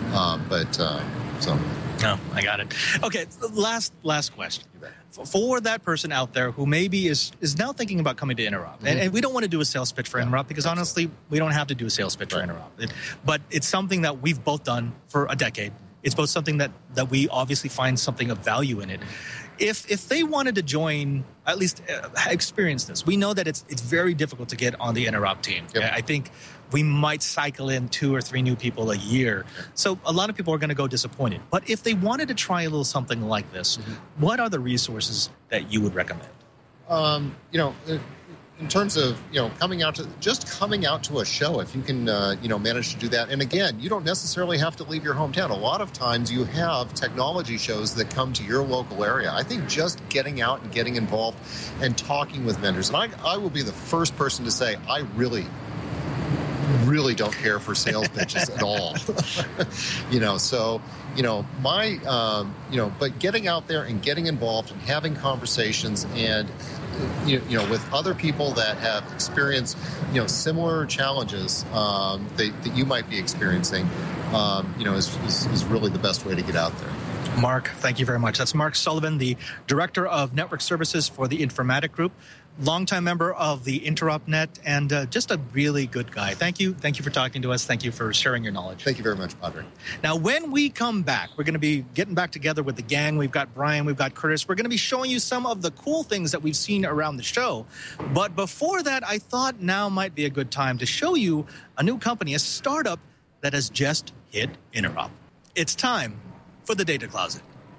No, I got it. Okay, last question. For that person out there who maybe is now thinking about coming to Interop, and we don't want to do a sales pitch for Interop because honestly, we don't have to do a sales pitch for Interop. But it's something that we've both done for a decade. It's both something that we obviously find something of value in it. If they wanted to join, at least experience this, we know that it's very difficult to get on the Interop team.
Yep.
I think we might cycle in 2 or 3 new people a year. So a lot of people are going to go disappointed. But if they wanted to try a little something like this, what are the resources that you would recommend?
In terms of, coming out to a show, if you can, manage to do that. And again, you don't necessarily have to leave your hometown. A lot of times you have technology shows that come to your local area. I think just getting out and getting involved and talking with vendors. And I will be the first person to say, I really don't care for sales pitches at all. But getting out there and getting involved and having conversations and, with other people that have experienced, similar challenges that you might be experiencing, is really the best way to get out there.
Mark, thank you very much. That's Mark Sullivan, the Director of Network Services for the Informatic Group, longtime member of the InteropNet, and just a really good guy. Thank you. Thank you for talking to us. Thank you for sharing your knowledge.
Thank you very much, Padre.
Now, when we come back, we're going to be getting back together with the gang. We've got Brian, we've got Curtis. We're going to be showing you some of the cool things that we've seen around the show. But before that, I thought now might be a good time to show you a new company, a startup that has just hit Interop. It's time for the Data Closet.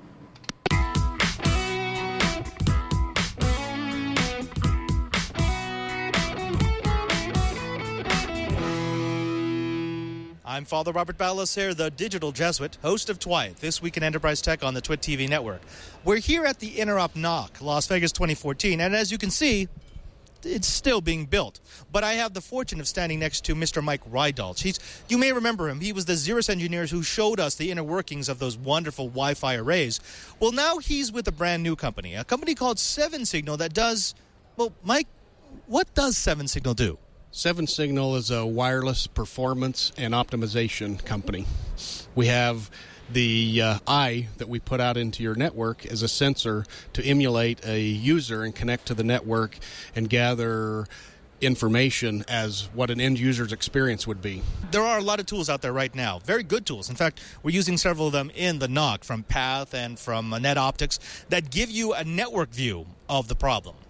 I'm Father Robert Baldassare, the Digital Jesuit, host of TWITE, This Week in Enterprise Tech on the TWIT TV network. We're here at the Interop NOC, Las Vegas 2014, and as you can see, it's still being built. But I have the fortune of standing next to Mr. Mike Rydalch. You may remember him. He was the Xeris engineer who showed us the inner workings of those wonderful Wi-Fi arrays. Well, now he's with a brand new company, a company called 7Signal that does... Well, Mike, what does 7Signal do?
7Signal is a wireless performance and optimization company. We have the eye that we put out into your network as a sensor to emulate a user and connect to the network and gather information as what an end user's experience would be.
There are a lot of tools out there right now, very good tools. In fact, we're using several of them in the NOC from Path and from NetOptics that give you a network view of the problem.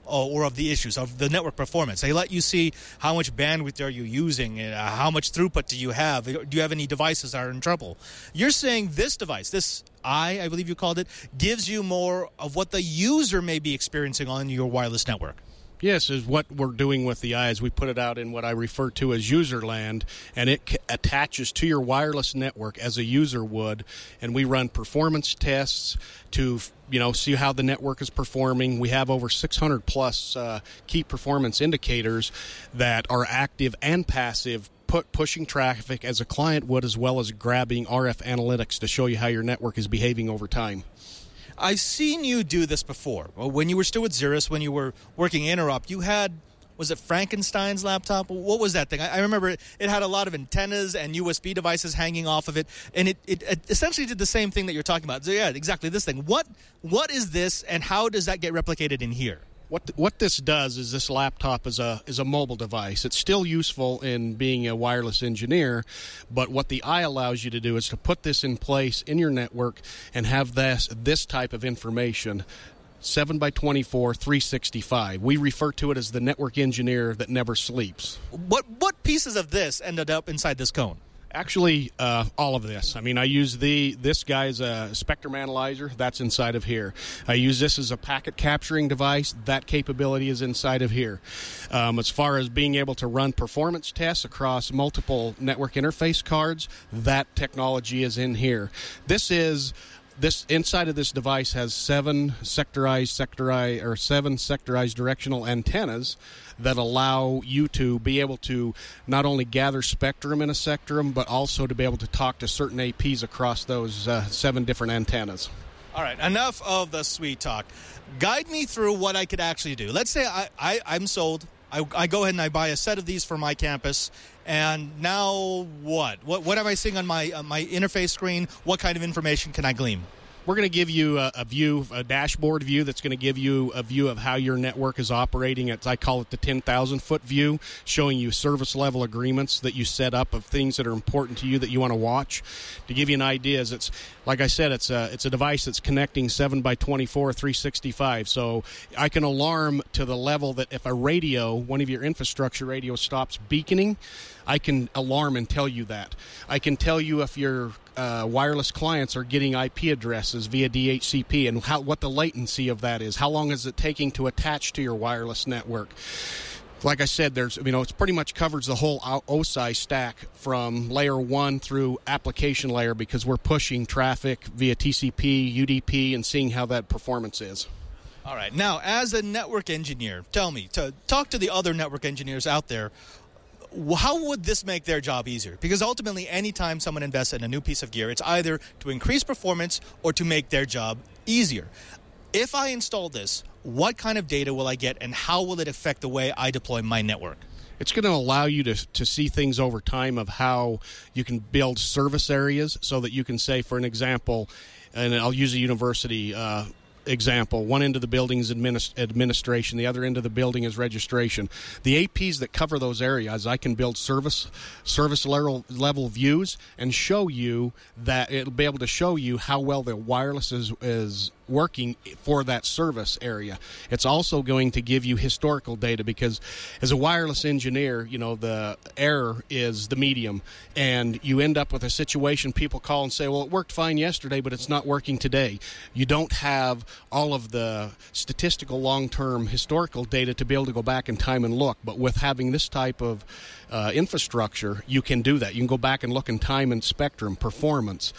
or of the issues of the network performance. They let you see how much bandwidth are you using, how much throughput do you have, do you have any devices that are in trouble. You're saying this device, this I believe you called it, gives you more of what the user may be experiencing on your wireless network.
Yes, is what we're doing with the eye is we put it out in what I refer to as user land, and it attaches to your wireless network as a user would, and we run performance tests to see how the network is performing. We have over 600 plus key performance indicators that are active and passive, pushing traffic as a client would, as well as grabbing RF analytics to show you how your network is behaving over time.
I've seen you do this before. When you were still with Xeris, when you were working Interop, you had, was it Frankenstein's laptop? What was that thing? I remember it had a lot of antennas and USB devices hanging off of it, and it essentially did the same thing that you're talking about. So yeah, exactly this thing. What is this, and how does that get replicated in here?
What this does is this laptop is a mobile device. It's still useful in being a wireless engineer, but what the eye allows you to do is to put this in place in your network and have this type of information 7x24, 365. We refer to it as the network engineer that never sleeps.
What pieces of this ended up inside this cone?
Actually, all of this. I mean, I use this guy as a spectrum analyzer. That's inside of here. I use this as a packet capturing device. That capability is inside of here. As far as being able to run performance tests across multiple network interface cards, that technology is in here. This inside of this device has seven sectorized directional antennas that allow you to be able to not only gather spectrum in a sectrum, but also to be able to talk to certain APs across those 7 different antennas.
All right, enough of the sweet talk. Guide me through what I could actually do. Let's say I'm sold. I go ahead and I buy a set of these for my campus, and now what? What am I seeing on my interface screen? What kind of information can I glean?
We're going to give you a dashboard view that's going to give you a view of how your network is operating. I call it the 10,000-foot view, showing you service level agreements that you set up of things that are important to you that you want to watch. To give you an idea, it's like I said, it's a device that's connecting 7x24, 365. So I can alarm to the level that if a radio, one of your infrastructure radios, stops beaconing, I can alarm and tell you that. I can tell you if your wireless clients are getting IP addresses via DHCP and what the latency of that is. How long is it taking to attach to your wireless network? Like I said, it pretty much covers the whole OSI stack from layer 1 through application layer, because we're pushing traffic via TCP, UDP, and seeing how that performance is.
All right. Now, as a network engineer, tell me, talk to the other network engineers out there. How would this make their job easier? Because ultimately, anytime someone invests in a new piece of gear, it's either to increase performance or to make their job easier. If I install this, what kind of data will I get, and how will it affect the way I deploy my network?
It's going to allow you to see things over time of how you can build service areas so that you can say, for an example, and I'll use a university example. One end of the building is administration. The other end of the building is registration. The APs that cover those areas, I can build service level views and show you that it'll be able to show you how well the wireless is working for that service area. It's also going to give you historical data, because as a wireless engineer, the error is the medium, and you end up with a situation people call and say, well, it worked fine yesterday, but it's not working today. You don't have all of the statistical long-term historical data to be able to go back in time and look, but with having this type of infrastructure, you can do that. You can go back and look in time and spectrum, performance,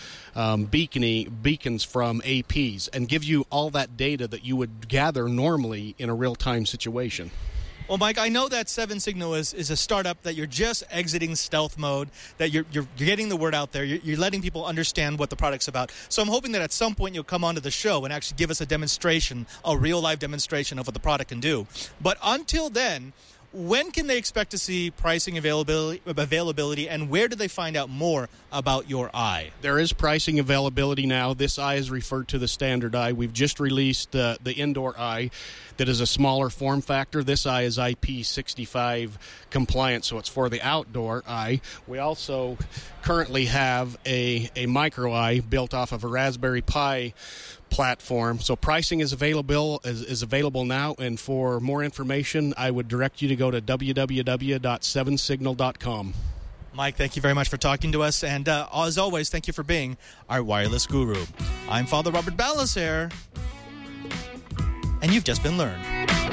beacons from APs, and give you all that data that you would gather normally in a real-time situation.
Well, Mike, I know that 7Signal is a startup that you're just exiting stealth mode, that you're getting the word out there, you're letting people understand what the product's about. So I'm hoping that at some point you'll come onto the show and actually give us a demonstration, a real-life demonstration of what the product can do. But until then, when can they expect to see pricing availability, and where do they find out more about your eye?
There is pricing availability now. This eye is referred to the standard eye. We've just released the indoor eye that is a smaller form factor. This eye is IP65 compliant, so it's for the outdoor eye. We also currently have a micro eye built off of a Raspberry Pi platform. So pricing is available now, and for more information, I would direct you to go to www.sevensignal.com.
Mike, thank you very much for talking to us, and as always, thank you for being our wireless guru. I'm Father Robert Ballesaire, and you've just been learned.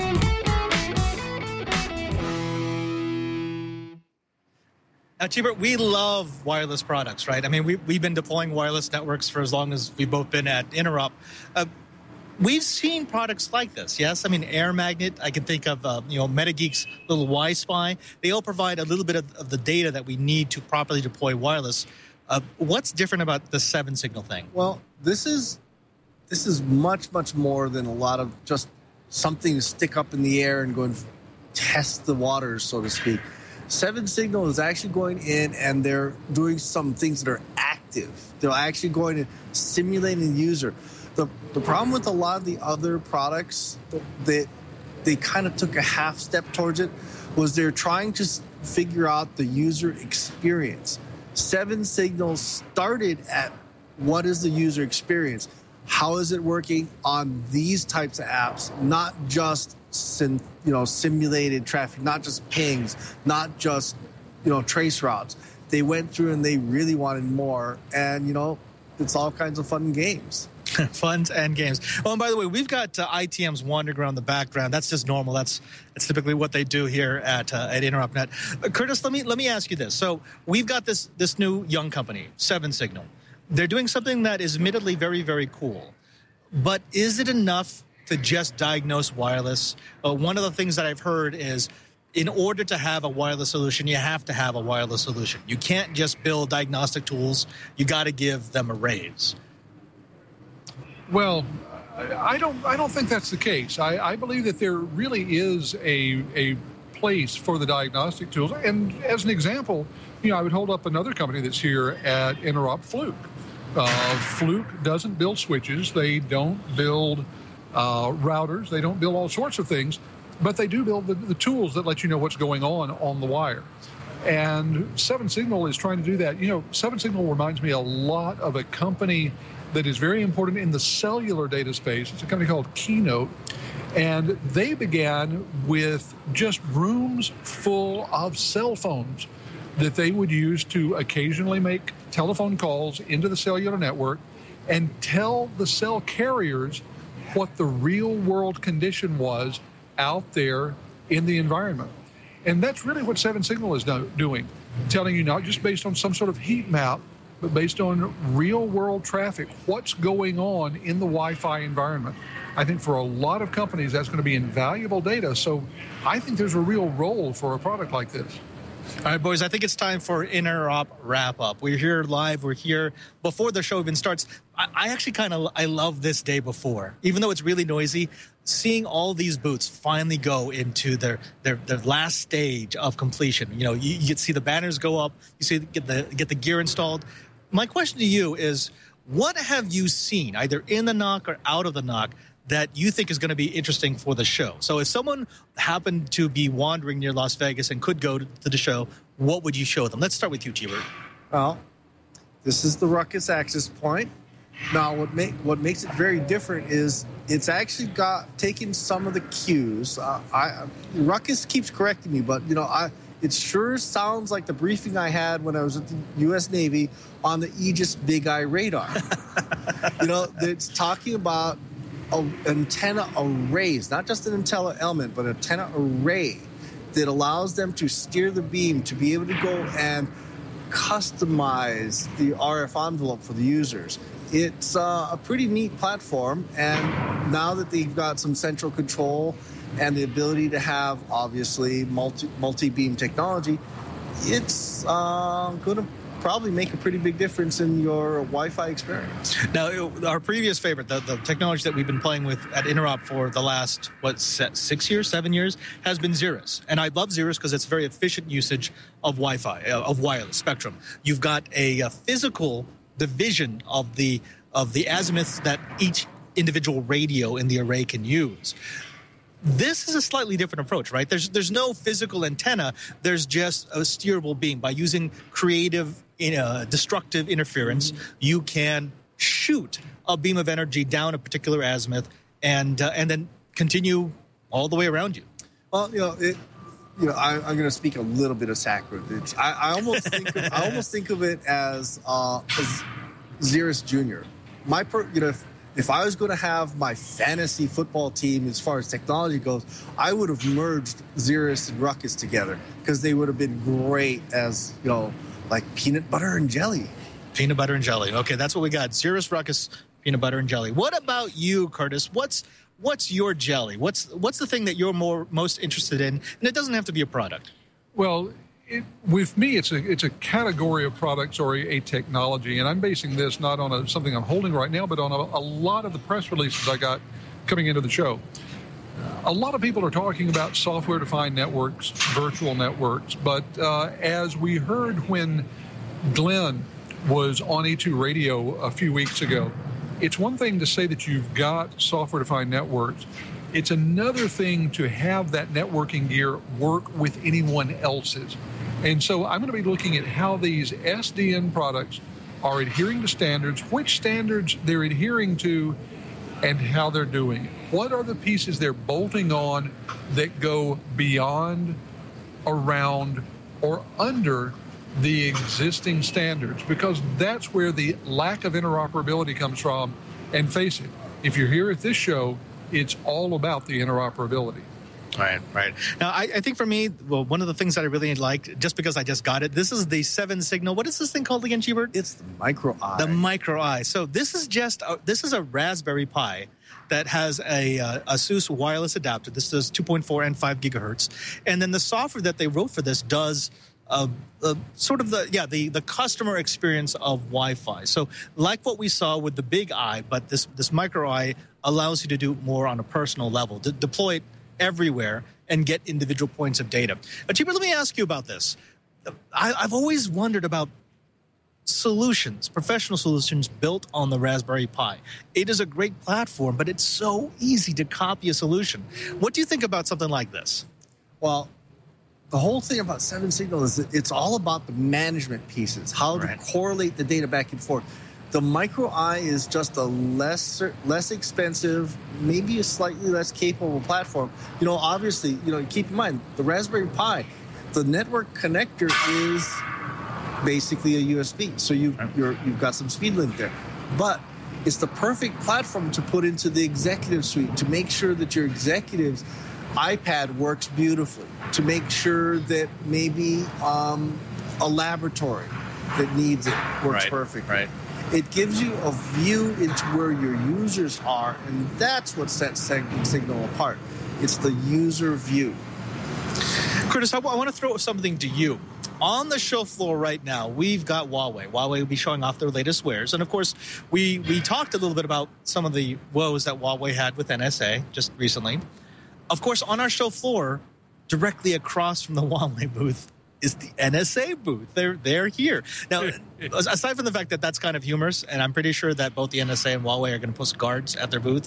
Now, Chibert, we love wireless products, right? I mean, we've been deploying wireless networks for as long as we've both been at Interop. We've seen products like this, yes? I mean, Air Magnet, I can think of, MetaGeek's little Wi-Spy. They all provide a little bit of the data that we need to properly deploy wireless. What's different about the 7-signal thing?
Well, this is much, much more than a lot of just something to stick up in the air and go and test the waters, so to speak. 7-signal is actually going in and they're doing some things that are active. They're actually going to simulate the user. The problem with a lot of the other products that they kind of took a half step towards it was they're trying to figure out the user experience. 7-signal started at what is the user experience? How is it working on these types of apps, not just simulated traffic, not just pings, not just trace routes. They went through and they really wanted more, and it's all kinds of fun and games.
Fun and games. Oh, and by the way, we've got ITMs wandering around the background. That's just normal. That's typically what they do here at InteropNet. Curtis, let me ask you this. So we've got this new young company, 7-signal. They're doing something that is admittedly very, very cool, but is it enough to just diagnose wireless? One of the things that I've heard is in order to have a wireless solution, you have to have a wireless solution. You can't just build diagnostic tools. You got to give them a raise.
Well, I don't think that's the case. I believe that there really is a place for the diagnostic tools. And as an example, I would hold up another company that's here at Interop, Fluke. Fluke doesn't build switches. They don't build routers. They don't build all sorts of things, but they do build the tools that let you know what's going on the wire. And 7-signal is trying to do that. 7-signal reminds me a lot of a company that is very important in the cellular data space. It's a company called Keynote, and they began with just rooms full of cell phones that they would use to occasionally make telephone calls into the cellular network and tell the cell carriers what the real world condition was out there in the environment. And that's really what 7-signal is doing, telling you not just based on some sort of heat map, but based on real world traffic, what's going on in the Wi-Fi environment. I think for a lot of companies, that's going to be invaluable data. So I think there's a real role for a product like this.
All right, boys, I think it's time for Interop Wrap-Up. We're here live. We're here before the show even starts. I actually I love this day before. Even though it's really noisy, seeing all these booths finally go into their last stage of completion. You get to see the banners go up. You see get the gear installed. My question to you is, what have you seen, either in the NOC or out of the NOC, that you think is going to be interesting for the show? So if someone happened to be wandering near Las Vegas and could go to the show, what would you show them? Let's start with you, Chibert.
Well, this is the Ruckus access point. Now, what makes it very different is it's actually taken some of the cues. Ruckus keeps correcting me, but it sure sounds like the briefing I had when I was at the U.S. Navy on the Aegis Big Eye radar. It's talking about antenna arrays, not just an antenna element, but an antenna array that allows them to steer the beam to be able to go and customize the RF envelope for the users. It's a pretty neat platform, and now that they've got some central control and the ability to have, obviously, multi-beam technology, it's going to probably make a pretty big difference in your Wi-Fi experience.
Now, our previous favorite, the technology that we've been playing with at Interop for the last, 7 years, has been Xeris. And I love Xeris because it's very efficient usage of Wi-Fi, of wireless spectrum. You've got a physical division of the azimuths that each individual radio in the array can use. This is a slightly different approach, right? There's no physical antenna. There's just a steerable beam. By using creative, destructive interference, you can shoot a beam of energy down a particular azimuth and then continue all the way around you.
Well, I'm going to speak a little bit of sacrilege. I almost think of it as Xeris Jr. If I was going to have my fantasy football team as far as technology goes, I would have merged Xeris and Ruckus together because they would have been great as, like peanut butter and jelly.
Peanut butter and jelly. Okay, that's what we got. Xeris, Ruckus, peanut butter and jelly. What about you, Curtis? What's your jelly? What's the thing that you're most interested in? And it doesn't have to be a product.
Well, with me, it's a category of products or a technology, and I'm basing this not on something I'm holding right now, but on a lot of the press releases I got coming into the show. A lot of people are talking about software-defined networks, virtual networks, but as we heard when Glenn was on E2 Radio a few weeks ago, it's one thing to say that you've got software-defined networks. It's another thing to have that networking gear work with anyone else's. And so I'm going to be looking at how these SDN products are adhering to standards, which standards they're adhering to, and how they're doing it. What are the pieces they're bolting on that go beyond, around, or under the existing standards? Because that's where the lack of interoperability comes from. And face it, if you're here at this show, it's all about the interoperability.
Right. Now, I think for me, one of the things that I really liked, just because I just got it, this is the 7 Signal. What is this thing called again, G-Bird?
It's the Micro Eye.
The Micro Eye. So this is a Raspberry Pi that has a ASUS wireless adapter. This does 2.4 and 5 gigahertz. And then the software that they wrote for this does sort of the customer experience of Wi-Fi. So like what we saw with the Big Eye, but this Micro Eye allows you to do more on a personal level, to deploy it everywhere and get individual points of data. But Cheaper, let me ask you about this. I've always wondered about solutions, professional solutions built on the Raspberry Pi. It is a great platform, but it's so easy to copy a solution. What do you think about something like this?
Well, the whole thing about 7 Signal is that it's all about the management pieces, how to correlate the data back and forth. The Micro Eye is just a less expensive, maybe a slightly less capable platform. Obviously, keep in mind, the Raspberry Pi, the network connector is basically a USB. So you've got some speed link there. But it's the perfect platform to put into the executive suite to make sure that your executive's iPad works beautifully, to make sure that maybe a laboratory that needs it works perfectly.
Right.
It gives you a view into where your users are, and that's what sets Signal apart. It's the user view.
Curtis, I want to throw something to you. On the show floor right now, we've got Huawei. Huawei will be showing off their latest wares. And, of course, we talked a little bit about some of the woes that Huawei had with NSA just recently. Of course, on our show floor, directly across from the Huawei booth, is the NSA booth. They're here. Now, aside from the fact that that's kind of humorous, and I'm pretty sure that both the NSA and Huawei are going to post guards at their booth,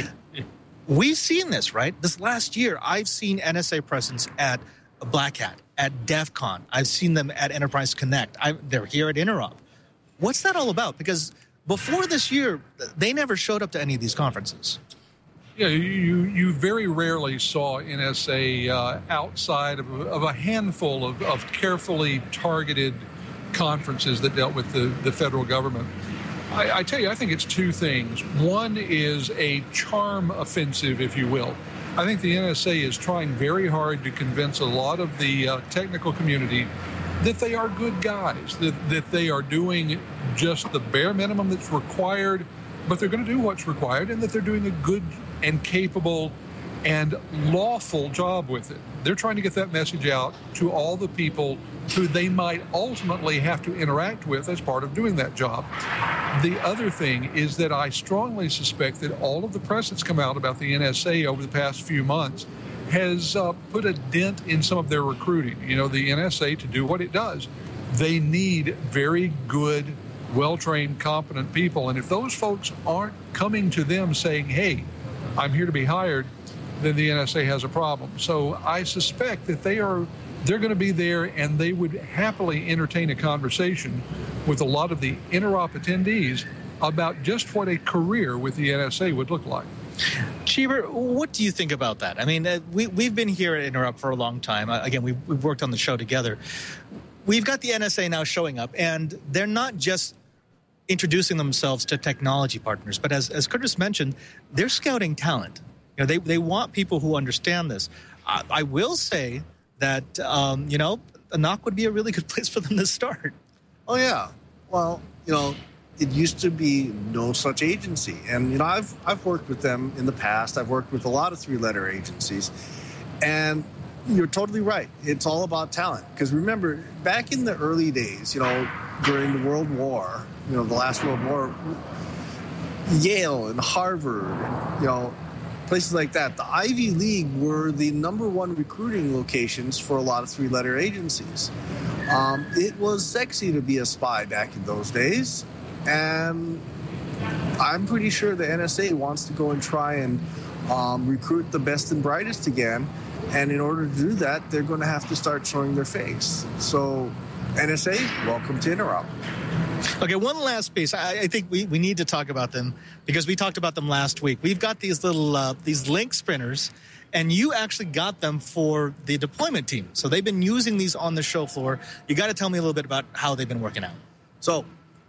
we've seen this, right? This last year, I've seen NSA presence at Black Hat, at DEF CON. I've seen them at Enterprise Connect. They're here at Interop. What's that all about? Because before this year, they never showed up to any of these conferences.
Yeah, you very rarely saw NSA outside of a handful of carefully targeted conferences that dealt with the federal government. I tell you, I think it's two things. One is a charm offensive, if you will. I think the NSA is trying very hard to convince a lot of the technical community that they are good guys, that they are doing just the bare minimum that's required, but they're going to do what's required, and that they're doing a good and capable and lawful job with it. They're trying to get that message out to all the people who they might ultimately have to interact with as part of doing that job. The other thing is that I strongly suspect that all of the press that's come out about the NSA over the past few months has put a dent in some of their recruiting. The NSA, to do what it does, they need very good, well-trained, competent people. And if those folks aren't coming to them saying, hey, I'm here to be hired, then the NSA has a problem. So I suspect that they're going to be there, and they would happily entertain a conversation with a lot of the Interop attendees about just what a career with the NSA would look like.
Cheever, what do you think about that? I mean, we've been here at Interrupt for a long time. Again, we've worked on the show together. We've got the NSA now showing up, and they're not just introducing themselves to technology partners, but as Curtis mentioned, they're scouting talent. You know, they want people who understand this. I will say that, you know, a NOC would be a really good place for them to start.
Oh, yeah. Well, you know, it used to be no such agency. And, you know, I've worked with them in the past. I've worked with a lot of three-letter agencies. And you're totally right. It's all about talent. Because remember, back in the early days, you know, during the World War, you know, the last World War, Yale and Harvard, and, you know, places like that, the Ivy League were the number one recruiting locations for a lot of three-letter agencies. It was sexy to be a spy back in those days. And I'm pretty sure the NSA wants to go and try and recruit the best and brightest again. And in order to do that, they're going to have to start showing their face. So, NSA, welcome to Interrupt.
Okay, one last piece. I think we need to talk about them because we talked about them last week. We've got these little these link sprinters, and you actually got them for the deployment team. So they've been using these on the show floor. You got to tell me a little bit about how they've been working out.
So,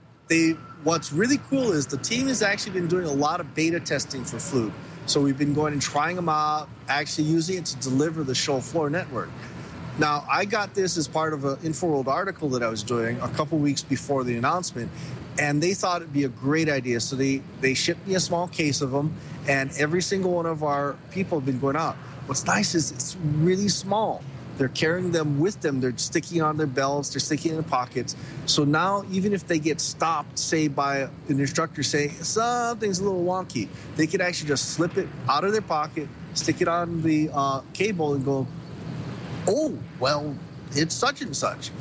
what's really cool is the team has actually been doing a lot of beta testing for Flute. So we've been going and trying them out, actually using it to deliver the show floor network. Now, I got this as part of an InfoWorld article that I was doing a couple weeks before the announcement, and they thought it'd be a great idea. So they shipped me a small case of them, and every single one of our people have been going out. What's nice is it's really small. They're carrying them with them. They're sticking on their belts. They're sticking in their pockets. So now, even if they get stopped, say, by an instructor saying something's a little wonky, they could actually just slip it out of their pocket, stick it on the cable, and go, oh, well, it's such and such.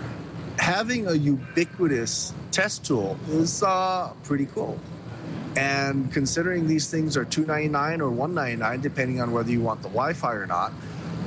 Having a ubiquitous test tool is pretty cool. And considering these things are $299 or $199, depending on whether you want the Wi-Fi or not,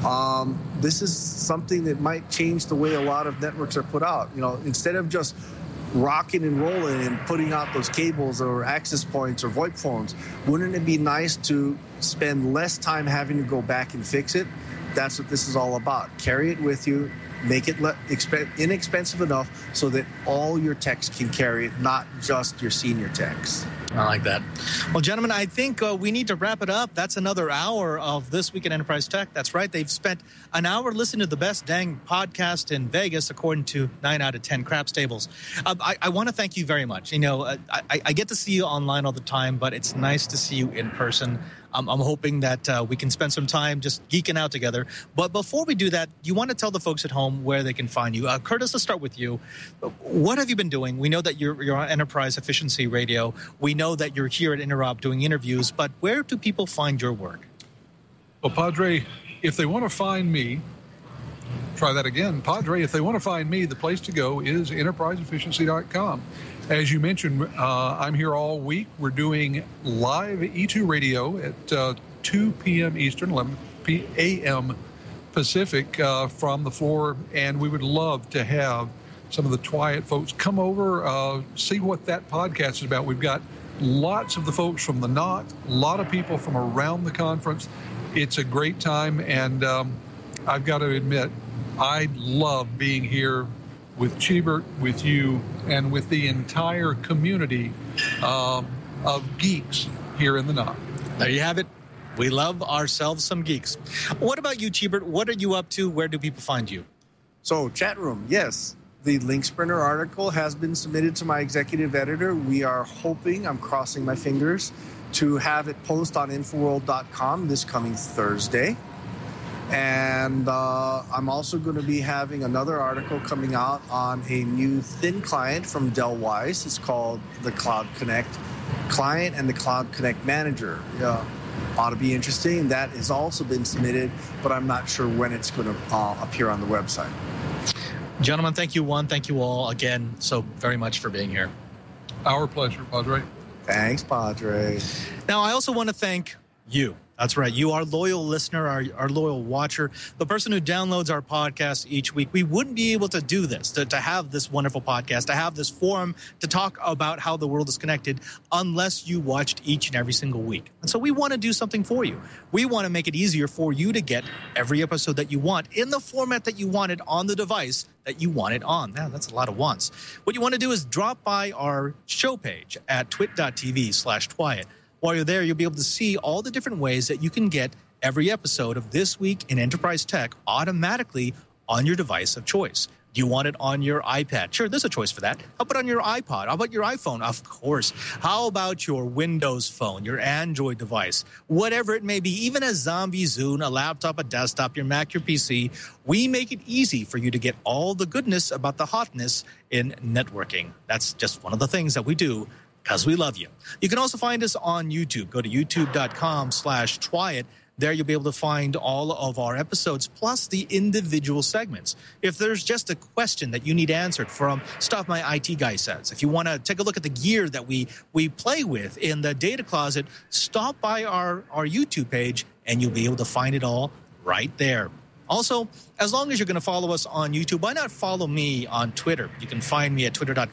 this is something that might change the way a lot of networks are put out. You know, instead of just rocking and rolling and putting out those cables or access points or VoIP phones, wouldn't it be nice to spend less time having to go back and fix it? That's what this is all about. Carry it with you, make it inexpensive enough so that all your techs can carry it, not just your senior techs.
I like that. Well, gentlemen, I think we need to wrap it up. That's another hour of This Week in Enterprise Tech. That's right. They've spent an hour listening to the best dang podcast in Vegas, according to 9 out of 10 craps tables. I want to thank you very much. You know, I get to see you online all the time, but it's nice to see you in person. I'm hoping that we can spend some time just geeking out together. But before we do that, you want to tell the folks at home where they can find you. Curtis, let's start with you. What have you been doing? We know that you're on Enterprise Efficiency Radio. We know that you're here at Interrupt doing interviews, but where do people find your work?
Well, Padre, if they want to find me, try that again. Padre, if they want to find me, the place to go is enterpriseefficiency.com. As you mentioned, I'm here all week. We're doing live E2 radio at 2 p.m. Eastern, 11 a.m. Pacific from the floor, and we would love to have some of the Twiat folks come over, see what that podcast is about. We've got lots of the folks from the NOC, a lot of people from around the conference. It's a great time, and I've got to admit, I love being here with Cheebert, with you, and with the entire community of geeks here in the NOC.
There you have it. We love ourselves some geeks. What about you, Cheebert? What are you up to? Where do people find you?
So, chat room, yes. The Link Sprinter article has been submitted to my executive editor. We are hoping, I'm crossing my fingers, to have it post on InfoWorld.com this coming Thursday. And I'm also going to be having another article coming out on a new thin client from Dellwise. It's called the Cloud Connect Client and the Cloud Connect Manager. Ought to be interesting. That has also been submitted, but I'm not sure when it's going to appear on the website.
Gentlemen, thank you one. Thank you all again so very much for being here.
Our pleasure, Padre.
Thanks, Padre.
Now, I also want to thank You. That's right. You, our loyal listener, our loyal watcher, the person who downloads our podcast each week. We wouldn't be able to do this, to have this wonderful podcast, to have this forum to talk about how the world is connected unless you watched each and every single week. And so we want to do something for you. We want to make it easier for you to get every episode that you want in the format that you want it on the device that you want it on. Now, that's a lot of wants. What you want to do is drop by our show page at twit.tv/Twyat. While you're there, you'll be able to see all the different ways that you can get every episode of This Week in Enterprise Tech automatically on your device of choice. Do you want it on your iPad? Sure, there's a choice for that. How about on your iPod? How about your iPhone? Of course. How about your Windows phone, your Android device? Whatever it may be, even a Zombie Zune, a laptop, a desktop, your Mac, your PC, we make it easy for you to get all the goodness about the hotness in networking. That's just one of the things that we do because we love you. You can also find us on YouTube. Go to youtube.com/Twyat. There you'll be able to find all of our episodes, plus the individual segments. If there's just a question that you need answered from stuff my IT guy says, if you want to take a look at the gear that we play with in the data closet, stop by our YouTube page, and you'll be able to find it all right there. Also, as long as you're going to follow us on YouTube, why not follow me on Twitter? You can find me at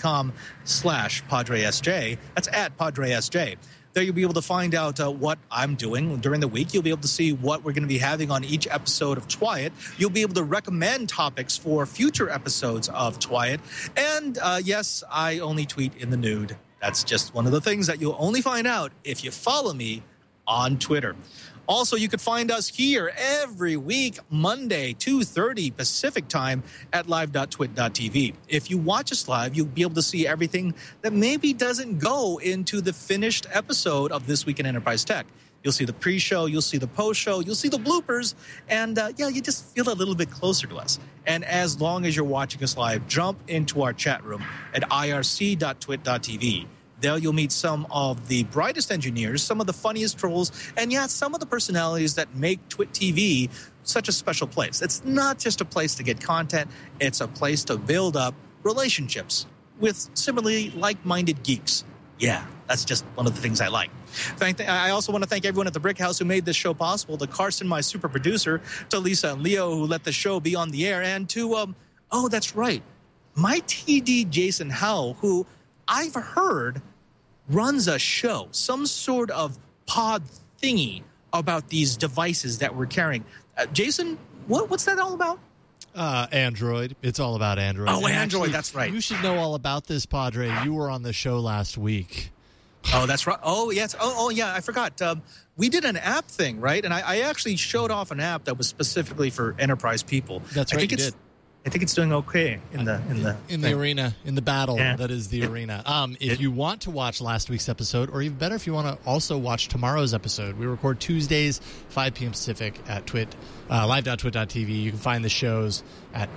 twitter.com/PadreSJ. That's at PadreSJ. There you'll be able to find out what I'm doing during the week. You'll be able to see what we're going to be having on each episode of Twyat. You'll be able to recommend topics for future episodes of Twyat. And yes, I only tweet in the nude. That's just one of the things that you'll only find out if you follow me on Twitter. Also, you can find us here every week, Monday, 2:30 Pacific time at live.twit.tv. If you watch us live, you'll be able to see everything that maybe doesn't go into the finished episode of This Week in Enterprise Tech. You'll see the pre-show, you'll see the post-show, you'll see the bloopers, and you just feel a little bit closer to us. And as long as you're watching us live, jump into our chat room at irc.twit.tv. There you'll meet some of the brightest engineers, some of the funniest trolls, and yet some of the personalities that make Twit TV such a special place. It's not just a place to get content, it's a place to build up relationships with similarly like-minded geeks. Yeah, that's just one of the things I like. I also want to thank everyone at the Brick House who made this show possible, to Carson, my super producer, to Lisa and Leo who let the show be on the air, and to, oh, that's right, my TD Jason Howell, who I've heard runs a show, some sort of pod thingy about these devices that we're carrying. Jason, what's that all about?
Android. It's all about Android.
Oh,
and
Android,
actually,
that's right.
You should know all about this, Padre. You were on the show last week.
Oh, that's right. Oh, yes. Oh, yeah, I forgot. We did an app thing, right? And I actually showed off an app that was specifically for enterprise people.
That's right, you did.
I think it's doing okay in the
arena, in the battle.
Yeah.
That is the arena. If you want to watch last week's episode, or even better, if you want to also watch tomorrow's episode, we record Tuesdays, 5 p.m. Pacific at live.twit.tv. You can find the shows at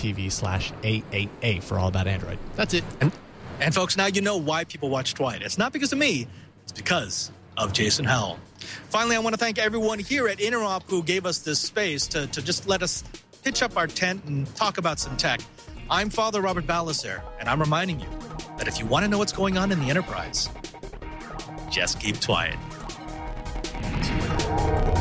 twit.tv/888 for All About Android. That's it.
And folks, now you know why people watch Twyat. It's not because of me. It's because of Jason Howell. Finally, I want to thank everyone here at Interop who gave us this space to just let us pitch up our tent and talk about some tech. I'm Father Robert Ballecer, and I'm reminding you that if you want to know what's going on in the Enterprise, just keep Twyat.